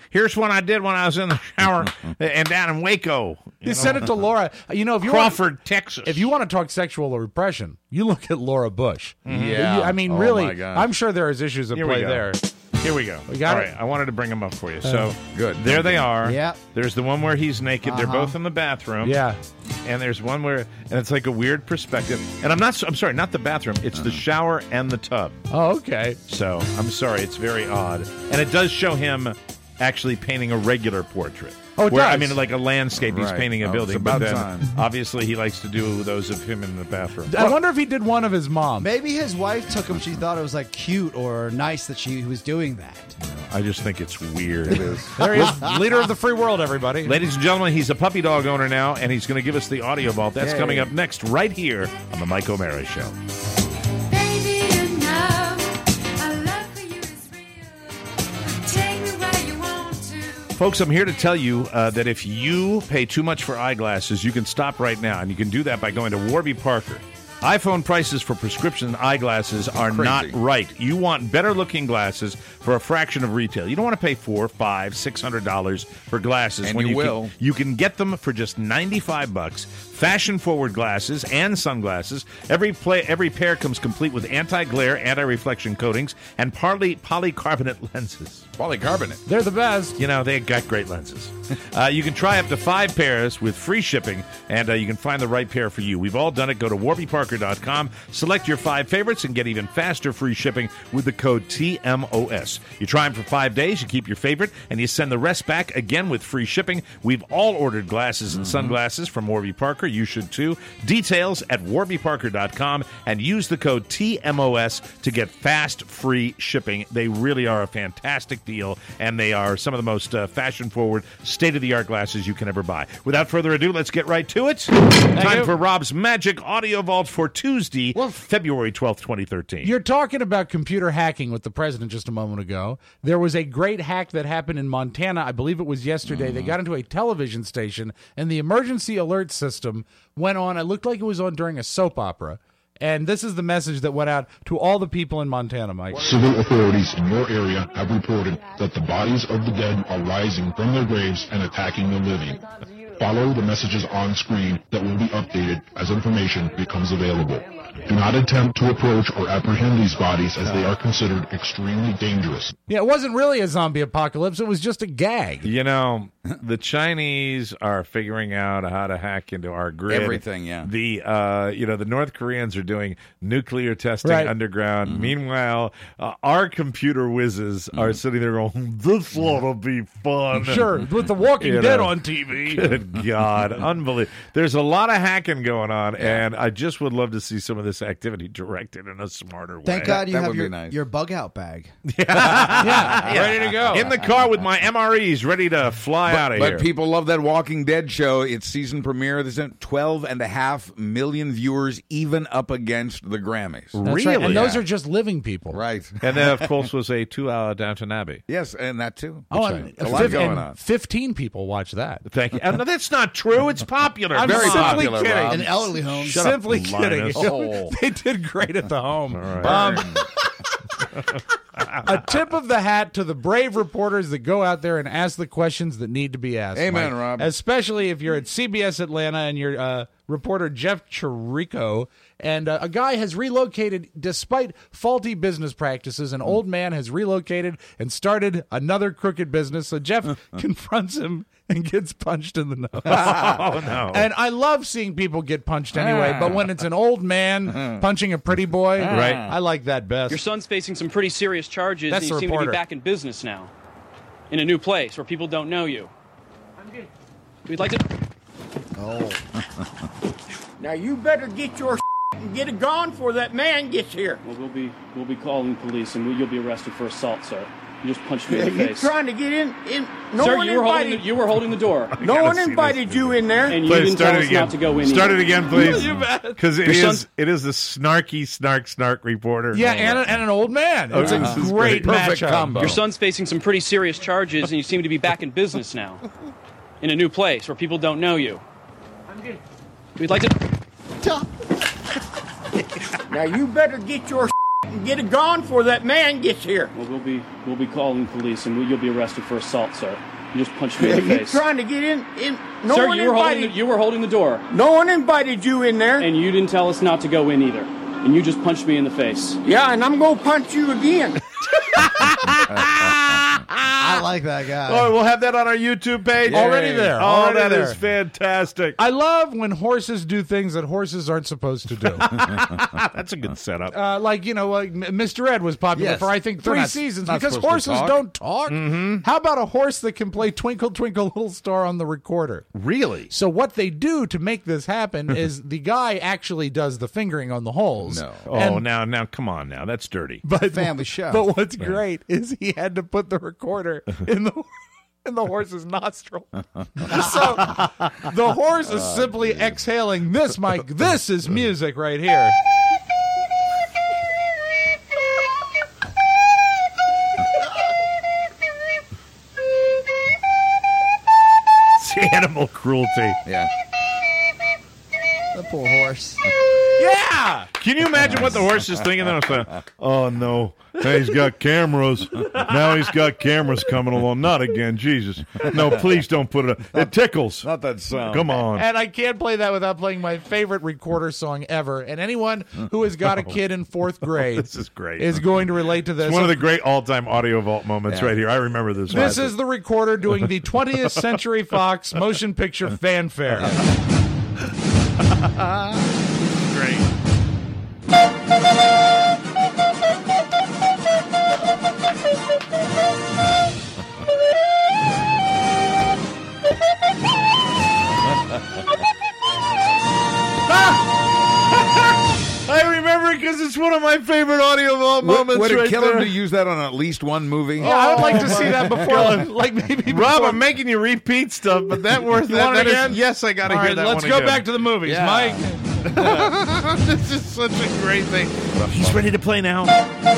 Here's one I did when I was in the shower and down in Waco. You, you sent it to Laura. You know, if you Crawford, want, Texas. If you want to talk sexual repression, you look at Laura Bush. Yeah. You- I mean, Oh, really, my gosh. I'm sure there is issues at Here we play go. there. Here we go. We got All it? right, I wanted to bring them up for you. So Good. There they are. Yeah. There's the one where he's naked. They're Uh-huh. both in the bathroom. Yeah. And there's one where, and it's like a weird perspective. And I'm not. I'm sorry, not the bathroom. It's the shower and the tub. Oh, okay. So I'm sorry. It's very odd. And it does show him actually painting a regular portrait. Oh, it Where, I does. mean, like a landscape. He's Right. painting a Oh, building. it's about but then, time. obviously, he likes to do those of him in the bathroom. I wonder if he did one of his mom. Maybe his wife took him. She thought it was like cute or nice that she was doing that. I just think it's weird. It is. There he is, leader of the free world, everybody. Ladies and gentlemen, he's a puppy dog owner now, and he's going to give us the audio vault. That's Yay. coming up next, right here on the Mike O'Mara Show. Baby, you know, our love for you is real. Take me where you want to. Folks, I'm here to tell you uh, that if you pay too much for eyeglasses, you can stop right now, and you can do that by going to Warby Parker. iPhone prices for prescription eyeglasses are Crazy. not right. You want better-looking glasses for a fraction of retail. You don't want to pay four, five, six hundred dollars for glasses. And when you you will. Can, you can get them for just ninety-five bucks. Fashion-forward glasses and sunglasses. Every play, every pair comes complete with anti-glare, anti-reflection coatings, and partly polycarbonate lenses. Polycarbonate. They're the best. You know, they got great lenses. Uh, you can try up to five pairs with free shipping, and uh, you can find the right pair for you. We've all done it. Go to warby parker dot com, select your five favorites, and get even faster free shipping with the code T M O S. You try them for five days, you keep your favorite, and you send the rest back again with free shipping. We've all ordered glasses and sunglasses from Warby Parker. You should too. Details at warby parker dot com, and use the code T M O S to get fast free shipping. They really are a fantastic deal, and they are some of the most uh, fashion-forward, state-of-the-art glasses you can ever buy. Without further ado, let's get right to it. Time you. for Rob's Magic Audio Vault for Tuesday, February twelfth, twenty thirteen. You're talking about computer hacking with the president just a moment ago. There was a great hack that happened in Montana. I believe it was yesterday. They got into a television station, and the emergency alert system went on. It looked like it was on during a soap opera. And this is the message that went out to all the people in Montana, Mike. Civil authorities in your area have reported that the bodies of the dead are rising from their graves and attacking the living. Follow the messages on screen that will be updated as information becomes available. Do not attempt to approach or apprehend these bodies as they are considered extremely dangerous. Yeah, it wasn't really a zombie apocalypse. It was just a gag. You know, the Chinese are figuring out how to hack into our grid. Everything, yeah. The uh, you know, the North Koreans are doing nuclear testing Right. underground. Mm-hmm. Meanwhile, uh, our computer whizzes are sitting there going, "This ought to be fun." Sure, with The Walking You Dead know. on T V. Good God, unbelievable! There's a lot of hacking going on, and I just would love to see some of this activity directed in a smarter way. Thank God you that have would be your, nice. your bug out bag. Yeah, ready to go. In the car with my M R Es ready to fly out of But here. people love that Walking Dead show. Its season premiere. There's twelve and a half million viewers, even up against the Grammys. That's right. Really? And those Yeah. are just living people. Right. And then, of course, was a two-hour Downton Abbey. Yes, and that too. Oh, So, and, a lot fif- going and on. fifteen people watch that. Thank you. And that's not true. It's popular. I'm Come Very on. simply popular, kidding. Rob. In elderly homes. Shut up, Simply kidding. Linus. Oh. They did great at the home. right. Um, a tip of the hat to the brave reporters that go out there and ask the questions that need to be asked. Amen, Mike. Rob. Especially if you're at C B S Atlanta and you're uh, reporter Jeff Chirico, and uh, a guy has relocated despite faulty business practices. An old man has relocated and started another crooked business. So Jeff confronts him and gets punched in the nose. Oh, no. And I love seeing people get punched anyway, but when it's an old man punching a pretty boy, Right. I like that best. Your son's facing some pretty serious charges, That's and you the seem to reporter. be back in business now. In a new place where people don't know you. I'm good. We'd like to... Now you better get your and get it gone before that man gets here. Well, we'll be, we'll be calling police, and we, you'll be arrested for assault, sir. You just punched me in the You're face. trying to get in. in no sir, one you were, holding invited. the, you were holding the door. no gotta one see this invited you in there. And you Please didn't start tell it us again. not to go in Start either. it again, please. You bet. Because it Your is son's- it is the snarky, snark, snark reporter. Yeah, and, a, and an old man. It's Okay, a this is great great. Perfect matchup. combo. Your son's facing some pretty serious charges, and you seem to be back in business now. In a new place where people don't know you. I'm good. We'd like to... Now you better get your and and get it gone before that man gets here. Well, we'll be we'll be calling police, and we, you'll be arrested for assault, sir. You just punched me in the You're face. trying to get in. in no Sir, one you were, holding invited the, you were holding the door. No one invited you in there. And you didn't tell us not to go in either. And you just punched me in the face. Yeah, and I'm going to punch you again. I like that guy. Oh, we'll have that on our YouTube page. Already there. Oh, Already that there. is fantastic. I love when horses do things that horses aren't supposed to do. That's a good setup. Uh, like, you know, like M- Mister Ed was popular Yes. for, I think, They're three not- seasons not because supposed to horses talk. don't talk. Mm-hmm. How about a horse that can play Twinkle, Twinkle, Little Star on the recorder? Really? So what they do to make this happen is the guy actually does the fingering on the holes. No. Oh, And- now, now, come on now. That's dirty. But, Family show. But what's great is he had to put the recorder in the in the horse's nostril. So the horse is simply exhaling this, Mike. This is music right here. It's animal cruelty. Yeah. The poor horse. Yeah. Can you imagine what the horse is thinking? Then it's like, oh no, now he's got cameras. Now he's got cameras coming along. Not again, Jesus. No, please don't put it up. It tickles. Not that sound. Come on. And I can't play that without playing my favorite recorder song ever. And anyone who has got a kid in fourth grade This is great. is going to relate to this. It's one of the great all-time audio vault moments Yeah. right here. I remember this. This one. is the recorder doing the twentieth Century Fox motion picture fanfare. great. I remember it because it's one of my favorite audio vault Would, moments would it right kill there. him to use that on at least one movie? Yeah, I would like to see that before, like maybe. Rob, before- I'm making you repeat stuff, but that worth You that, want it that is- again? yes, I got to All hear right, that let's one go again. back to the movies, Yeah. Mike. This is such a great thing. He's ready to play now.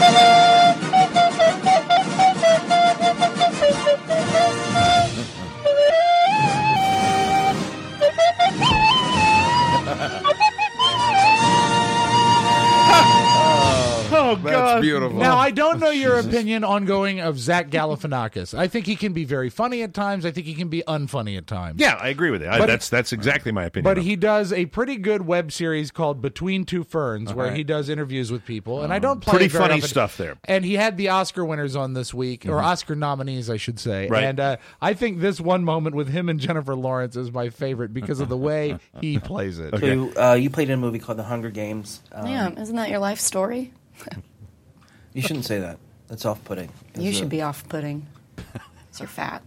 Oh, That's God. beautiful. Now, I don't know your opinion ongoing of Zach Galifianakis. I think he can be very funny at times. I think he can be unfunny at times. Yeah, I agree with it. I, But- that's that's exactly my opinion. But he does a pretty good web series called Between Two Ferns, where he does interviews with people, and I don't play Pretty it very funny often. stuff there. And he had the Oscar winners on this week, or Oscar nominees, I should say. Right. And uh, I think this one moment with him and Jennifer Lawrence is my favorite because of the way he plays it. So uh, you played in a movie called The Hunger Games. Um, Yeah, isn't that your life story? You shouldn't say that. That's off-putting. You It's should a- be off pudding. Because you're fat.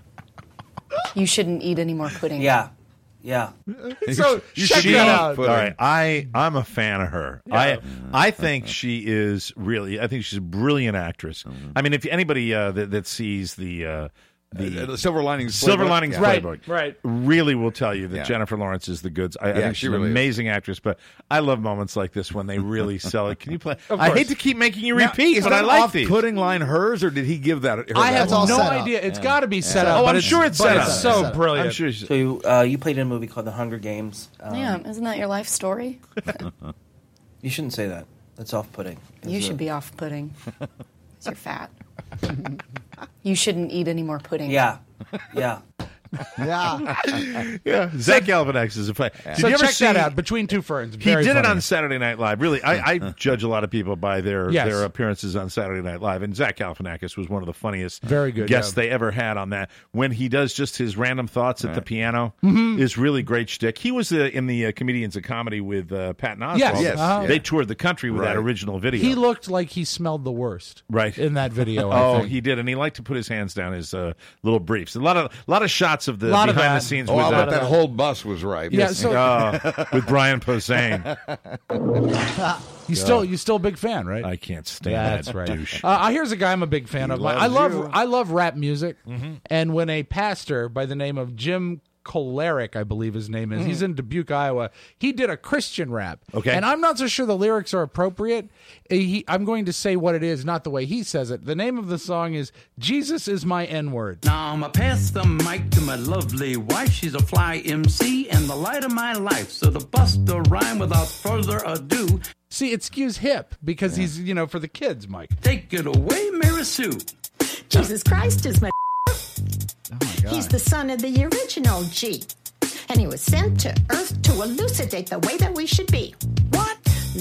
You shouldn't eat any more pudding. Yeah, yeah. So You check should that be out. off-putting. All right, I I'm a fan of her. I I think she is really. I think she's a brilliant actress. I mean, if anybody uh, that that sees the uh, the, Uh, the Silver Linings Silver Playbook? Linings Yeah. Right, Playbook, right. really will tell you that Yeah. Jennifer Lawrence is the goods. I, I Yeah, think she she's really an is. amazing actress. But I love moments like this when they really sell it. Can you play? Of I course. hate to keep making you Now, repeat, is but that I like these. off-putting line hers, or did he give that? her I that have all one? no set up. idea. It's got to be set up. Oh, but I'm it's- sure it's but set it's up. so Set up. brilliant. I'm sure. She's, So you, uh, you played in a movie called The Hunger Games. Um, Yeah, isn't that your life story? You shouldn't say that. That's off-putting. You It's should a- be off pudding. Because you're fat. You shouldn't eat any more pudding. Yeah, yeah. Yeah. yeah, Zach Galifianakis is a fan. Did So you ever check that see- out. Between Two Ferns. He Very did it funny. on Saturday Night Live. Really, I, I judge a lot of people by their Yes. their appearances on Saturday Night Live, and Zach Galifianakis was one of the funniest Very good, guests yeah. they ever had on that. When he does just his random thoughts at the piano, Mm-hmm. is really great shtick. He was uh, in the uh, Comedians of Comedy with uh, Patton Oswalt. Yes, Yes, uh-huh. They yeah. toured the country with that Right. original video. He looked like he smelled the worst. Right. In that video, I Oh, think. he did, and he liked to put his hands down his uh, little briefs. A lot of a lot of shots of the Lot of behind that. the scenes Oh, with I uh, bet that whole bus was right. Yeah, so uh, with Brian Posehn. you still you still a big fan, right? I can't stand That's that right. douche. Uh, here's a guy I'm a big fan of. I loves love you. I love rap music, Mm-hmm. and when a pastor by the name of Jim Kolaric, I believe his name is. He's in Dubuque, Iowa. He did a Christian rap. Okay. And I'm not so sure the lyrics are appropriate. He, I'm going to say what it is, not the way he says it. The name of the song is Jesus is My N-Word. Now I'ma pass the mic to my lovely wife. She's a fly M C and the light of my life. So to bust the rhyme without further ado. See, it skews hip because yeah. he's, you know, for the kids, Mike. Take it away, Mary Sue. Jesus Christ is my Oh my God. He's the son of the original G. And he was sent to Earth to elucidate the way that we should be. What?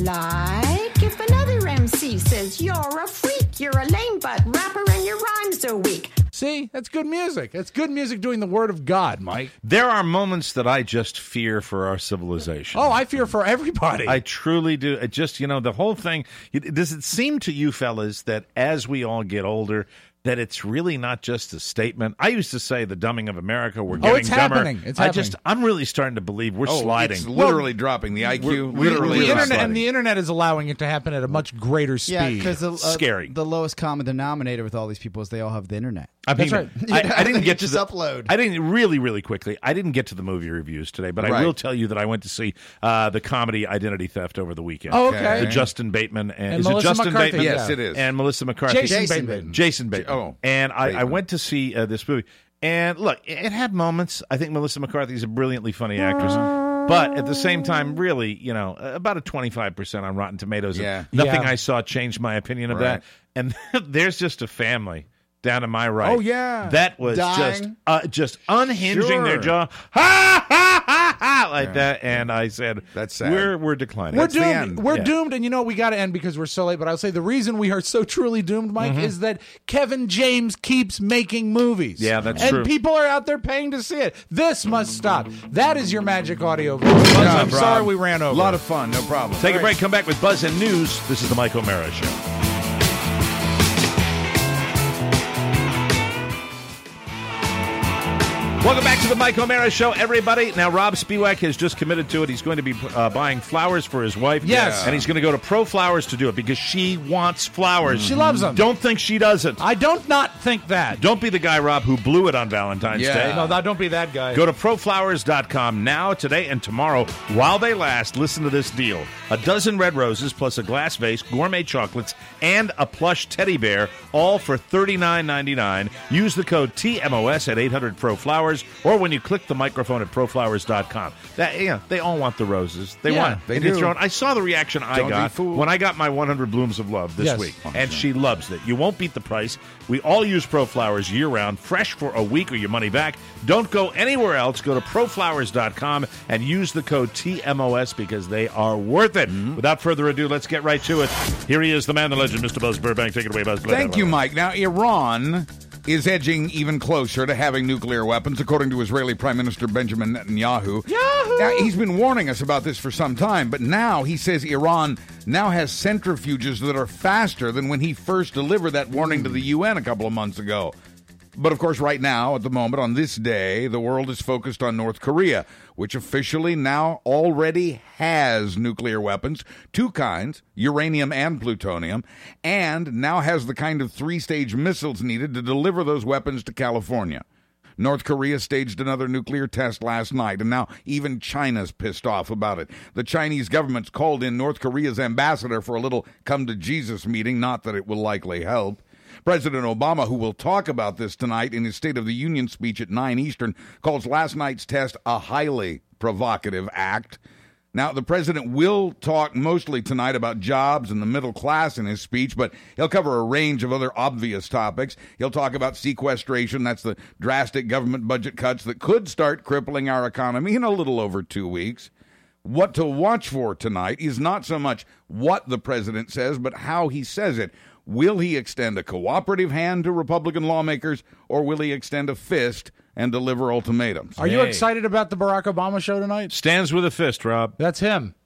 Like if another M C says you're a freak, you're a lame butt rapper and your rhymes are weak. See, that's good music. That's good music doing the word of God, Mike. There are moments that I just fear for our civilization. Oh, I fear for everybody. I truly do. It just, you know, the whole thing, it, does it seem to you fellas that as we all get older, that it's really not just a statement? I used to say the dumbing of America, we're getting oh, it's dumber. happening. It's I happening. just, I'm really starting to believe we're oh, sliding. It's literally well, dropping the I Q. We're, literally the internet, sliding. and the internet is allowing it to happen at a much greater speed. Yeah, because uh, scary. The lowest common denominator with all these people is they all have the internet. I mean, That's right. I, I didn't get to just the, upload. I didn't really, really quickly. I didn't get to the movie reviews today, but I Right. will tell you that I went to see uh, the comedy Identity Theft over the weekend. Oh, okay. The Justin Bateman and, And is Melissa it Justin McCarthy, Bateman? Yes, yeah. it is. And Melissa McCarthy. Jason, Jason Bateman. Jason Bateman. Oh, and I, I Bateman. went to see uh, this movie. And look, it had moments. I think Melissa McCarthy is a brilliantly funny actress. But at the same time, really, you know, about a twenty-five percent on Rotten Tomatoes. Yeah. Nothing Yeah. I saw changed my opinion of Right. that. And there's just a family down to my right. Oh, yeah. That was Dying. just uh, just unhinging Sure. their jaw. Ha, ha, ha, ha, like that. And I said, That's sad. we're, we're declining. We're That's the doomed. end. We're Yeah. doomed, and you know we got to end because we're so late. But I'll say the reason we are so truly doomed, Mike, Mm-hmm. is that Kevin James keeps making movies. Yeah, that's and true. people are out there paying to see it. This must stop. That is your magic audio. Buzz, Good job, I'm Rob. sorry we ran over. A lot of fun, no problem. Take a break, come back with Buzz and News. This is the Mike O'Mara Show. Welcome back to the Mike O'Mara Show, everybody. Now, Rob Spiewak has just committed to it. He's going to be uh, buying flowers for his wife. Yes. And he's going to go to Pro Flowers to do it because she wants flowers. She loves them. Don't think she doesn't. I don't not think that. Don't be the guy, Rob, who blew it on Valentine's Yeah. Day. No, no, don't be that guy. Go to pro flowers dot com now, today, and tomorrow. While they last, listen to this deal. A dozen red roses plus a glass vase, gourmet chocolates, and a plush teddy bear, all for thirty-nine ninety-nine. Use the code T M O S at eight hundred Pro Flowers, or when you click the microphone at pro flowers dot com. That, yeah, they all want the roses. They Yeah, want they and do. it's your own- I saw the reaction I Don't be got fooled. when I got my one hundred Blooms of Love this Yes. week, and she loves it. You won't beat the price. We all use Pro Flowers year-round, fresh for a week or your money back. Don't go anywhere else. Go to pro flowers dot com and use the code T M O S because they are worth it. Mm-hmm. Without further ado, let's get right to it. Here he is, the man, the legend, Mister Buzz Burbank. Take it away, Buzz. Thank you, Mike. Now, Iran is edging even closer to having nuclear weapons, according to Israeli Prime Minister Benjamin Netanyahu. Yahoo! Now, he's been warning us about this for some time, but now he says Iran now has centrifuges that are faster than when he first delivered that warning to the U N a couple of months ago. But of course, right now, at the moment, on this day, the world is focused on North Korea, which officially now already has nuclear weapons, two kinds, uranium and plutonium, and now has the kind of three-stage missiles needed to deliver those weapons to California. North Korea staged another nuclear test last night, and now even China's pissed off about it. The Chinese government's called in North Korea's ambassador for a little come-to-Jesus meeting, not that it will likely help. President Obama, who will talk about this tonight in his State of the Union speech at nine Eastern, calls last night's test a highly provocative act. Now, the president will talk mostly tonight about jobs and the middle class in his speech, but he'll cover a range of other obvious topics. He'll talk about sequestration, that's the drastic government budget cuts that could start crippling our economy in a little over two weeks. What to watch for tonight is not so much what the president says, but how he says it. Will he extend a cooperative hand to Republican lawmakers, or will he extend a fist and deliver ultimatums? Are you excited about the Barack Obama show tonight? Stands with a fist, Rob. That's him.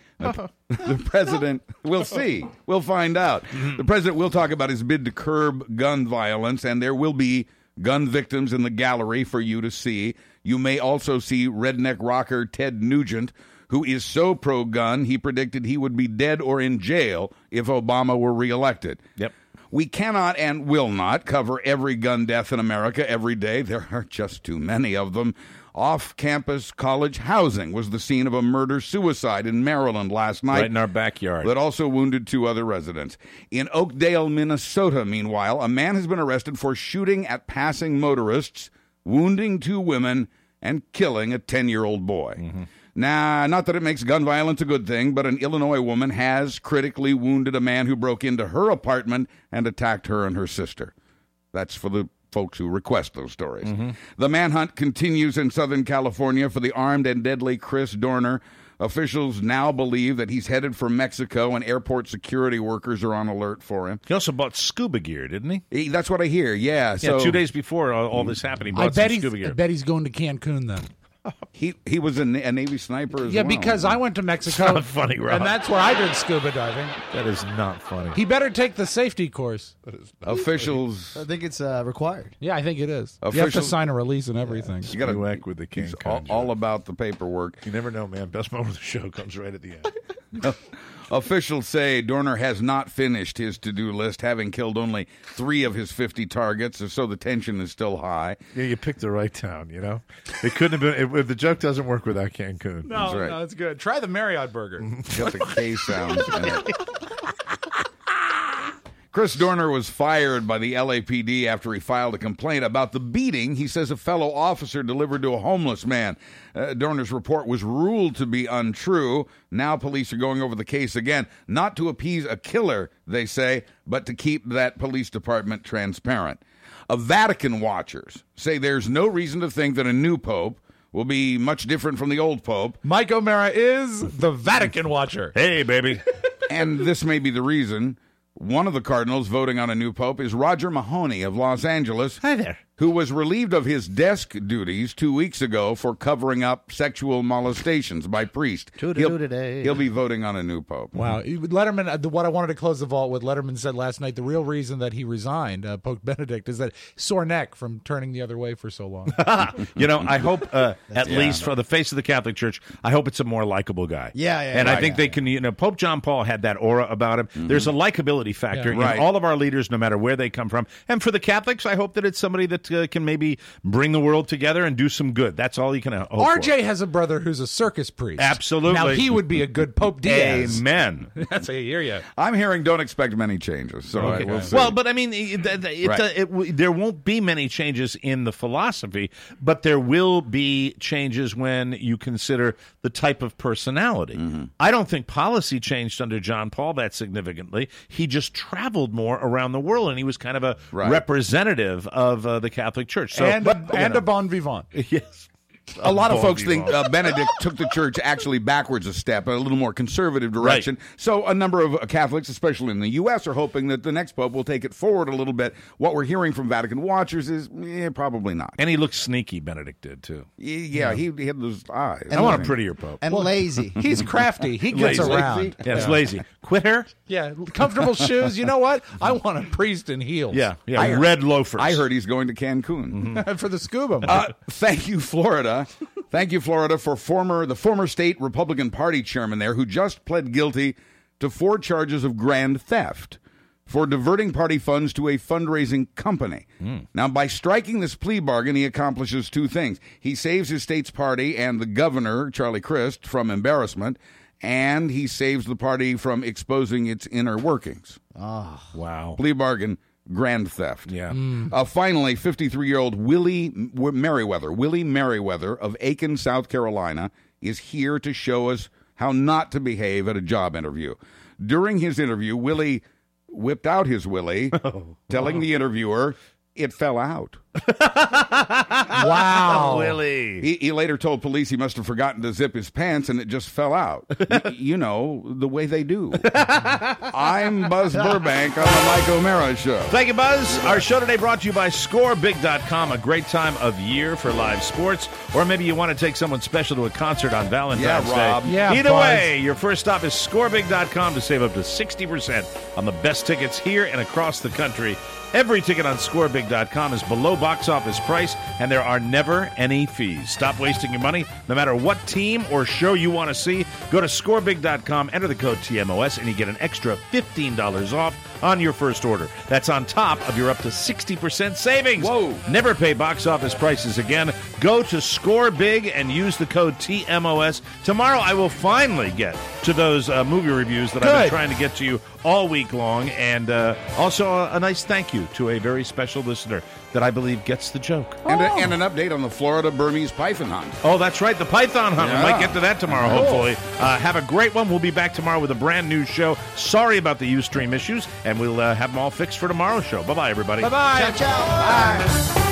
The president, we'll see. We'll find out. The president will talk about his bid to curb gun violence, and there will be gun victims in the gallery for you to see. You may also see redneck rocker Ted Nugent, who is so pro-gun he predicted he would be dead or in jail if Obama were reelected. Yep. We cannot and will not cover every gun death in America every day. There are just too many of them. Off-campus college housing was the scene of a murder-suicide in Maryland last night. Right in our backyard. That also wounded two other residents. In Oakdale, Minnesota, meanwhile, a man has been arrested for shooting at passing motorists, wounding two women, and killing a ten-year-old boy. Mm-hmm. Nah, not that it makes gun violence a good thing, but an Illinois woman has critically wounded a man who broke into her apartment and attacked her and her sister. That's for the folks who request those stories. Mm-hmm. The manhunt continues in Southern California for the armed and deadly Chris Dorner. Officials now believe that he's headed for Mexico, and airport security workers are on alert for him. He also bought scuba gear, didn't he? he that's what I hear, yeah. So, yeah, two days before all, all this happened, he bought I bet some he's, scuba gear. I bet he's going to Cancun then. He he was a, a Navy sniper as yeah, well. Yeah, because I went to Mexico. It's not funny, Rob. And that's where I did scuba diving. That is not funny. He better take the safety course. That is Officials. I think it's uh, required. Yeah, I think it is. Officials, you have to sign a release and everything. You got to whack with the king. All, all about the paperwork. You never know, man. Best moment of the show comes right at the end. Officials say Dorner has not finished his to-do list, having killed only three of his fifty targets, so the tension is still high. Yeah, you picked the right town, you know? It couldn't have been, if, if the joke doesn't work without Cancun. No, That's right. no, it's good. Try the Marriott burger. Got the K sounds in it. Chris Dorner was fired by the L A P D after he filed a complaint about the beating he says a fellow officer delivered to a homeless man. Uh, Dorner's report was ruled to be untrue. Now police are going over the case again, not to appease a killer, they say, but to keep that police department transparent. A Vatican watchers say there's no reason to think that a new pope will be much different from the old pope. Mike O'Mara is the Vatican watcher. Hey, baby. And this may be the reason. One of the cardinals voting on a new pope is Roger Mahoney of Los Angeles. Hi there. Who was relieved of his desk duties two weeks ago for covering up sexual molestations by priests. He'll, he'll be voting on a new pope. Wow. Letterman, uh, the- what I wanted to close the vault with, Letterman said last night, the real reason that he resigned, uh, Pope Benedict, is that sore neck from turning the other way for so long. You know, I hope, uh, at Yeah. least for the face of the Catholic Church, I hope it's a more likable guy. Yeah, yeah, And yeah, I think yeah, they yeah. can, you know, Pope John Paul had that aura about him. Mm-hmm. There's a likability factor Yeah. in Right. all of our leaders, no matter where they come from. And for the Catholics, I hope that it's somebody that uh, can maybe bring the world together and do some good. That's all you can uh, hope R for. J has a brother who's a circus priest. Absolutely. Now he would be a good Pope Diaz. Amen. That's a hear you. I'm hearing don't expect many changes, so I will see. Well, but I mean, it, it, it, Right. uh, it, w- there won't be many changes in the philosophy, but there will be changes when you consider the type of personality. Mm-hmm. I don't think policy changed under John Paul that significantly. He just traveled more around the world, and he was kind of a Right. representative of uh, the Catholic Church. So, and but, a, you and know. a bon vivant. Yes. a lot of Bon folks vivant. think uh, Benedict took the church actually backwards a step, a little more conservative direction. So a number of uh, Catholics, especially in the U S, are hoping that the next pope will take it forward a little bit. What we're hearing from Vatican watchers is eh, probably not. And he looked sneaky, Benedict did, too. Yeah, he, he had those eyes. I want a prettier pope. And lazy. He's crafty. He gets Lazy. around. Yeah, it's lazy. Quitter? Yeah, comfortable shoes. You know what? I want a priest in heels. Yeah, yeah. I heard- red loafers. I heard he's going to Cancun. For the scuba. Uh, thank you, Florida. Thank you, Florida, for former the former state Republican Party chairman there who just pled guilty to four charges of grand theft for diverting party funds to a fundraising company. Mm. Now, by striking this plea bargain, he accomplishes two things. He saves his state's party and the governor, Charlie Crist, from embarrassment, and he saves the party from exposing its inner workings. Oh, wow. Plea bargain. Grand theft. Yeah. Uh, finally, fifty-three-year-old Willie M- Merriweather, Willie Merriweather of Aiken, South Carolina, is here to show us how not to behave at a job interview. During his interview, Willie whipped out his Willie, Oh. telling the interviewer it fell out. Wow. Willie. He, he later told police he must have forgotten to zip his pants and it just fell out. Y- you know, the way they do. I'm Buzz Burbank on the Mike O'Mara Show. Thank you, Buzz. Our show today brought to you by score big dot com, a great time of year for live sports. Or maybe you want to take someone special to a concert on Valentine's Yeah, Day. Rob. Yeah, Either Buzz. way, your first stop is score big dot com to save up to sixty percent on the best tickets here and across the country. Every ticket on score big dot com is below box office price, and there are never any fees. Stop wasting your money. No matter what team or show you want to see, go to score big dot com, enter the code T M O S, and you get an extra fifteen dollars off on your first order. That's on top of your up to sixty percent savings. Whoa. Never pay box office prices again. Go to Score Big and use the code T M O S. Tomorrow I will finally get to those uh, movie reviews that I've been Good. trying to get to you all week long. And uh, also a, a nice thank you to a very special listener that I believe gets the joke. And, a, and an update on the Florida Burmese python hunt. Oh, that's right, the Python Hunt. Yeah. We might get to that tomorrow, Cool. hopefully. Uh, have a great one. We'll be back tomorrow with a brand new show. Sorry about the Ustream issues, and we'll uh, have them all fixed for tomorrow's show. Bye-bye, everybody. Bye-bye. Ciao, ciao. Bye.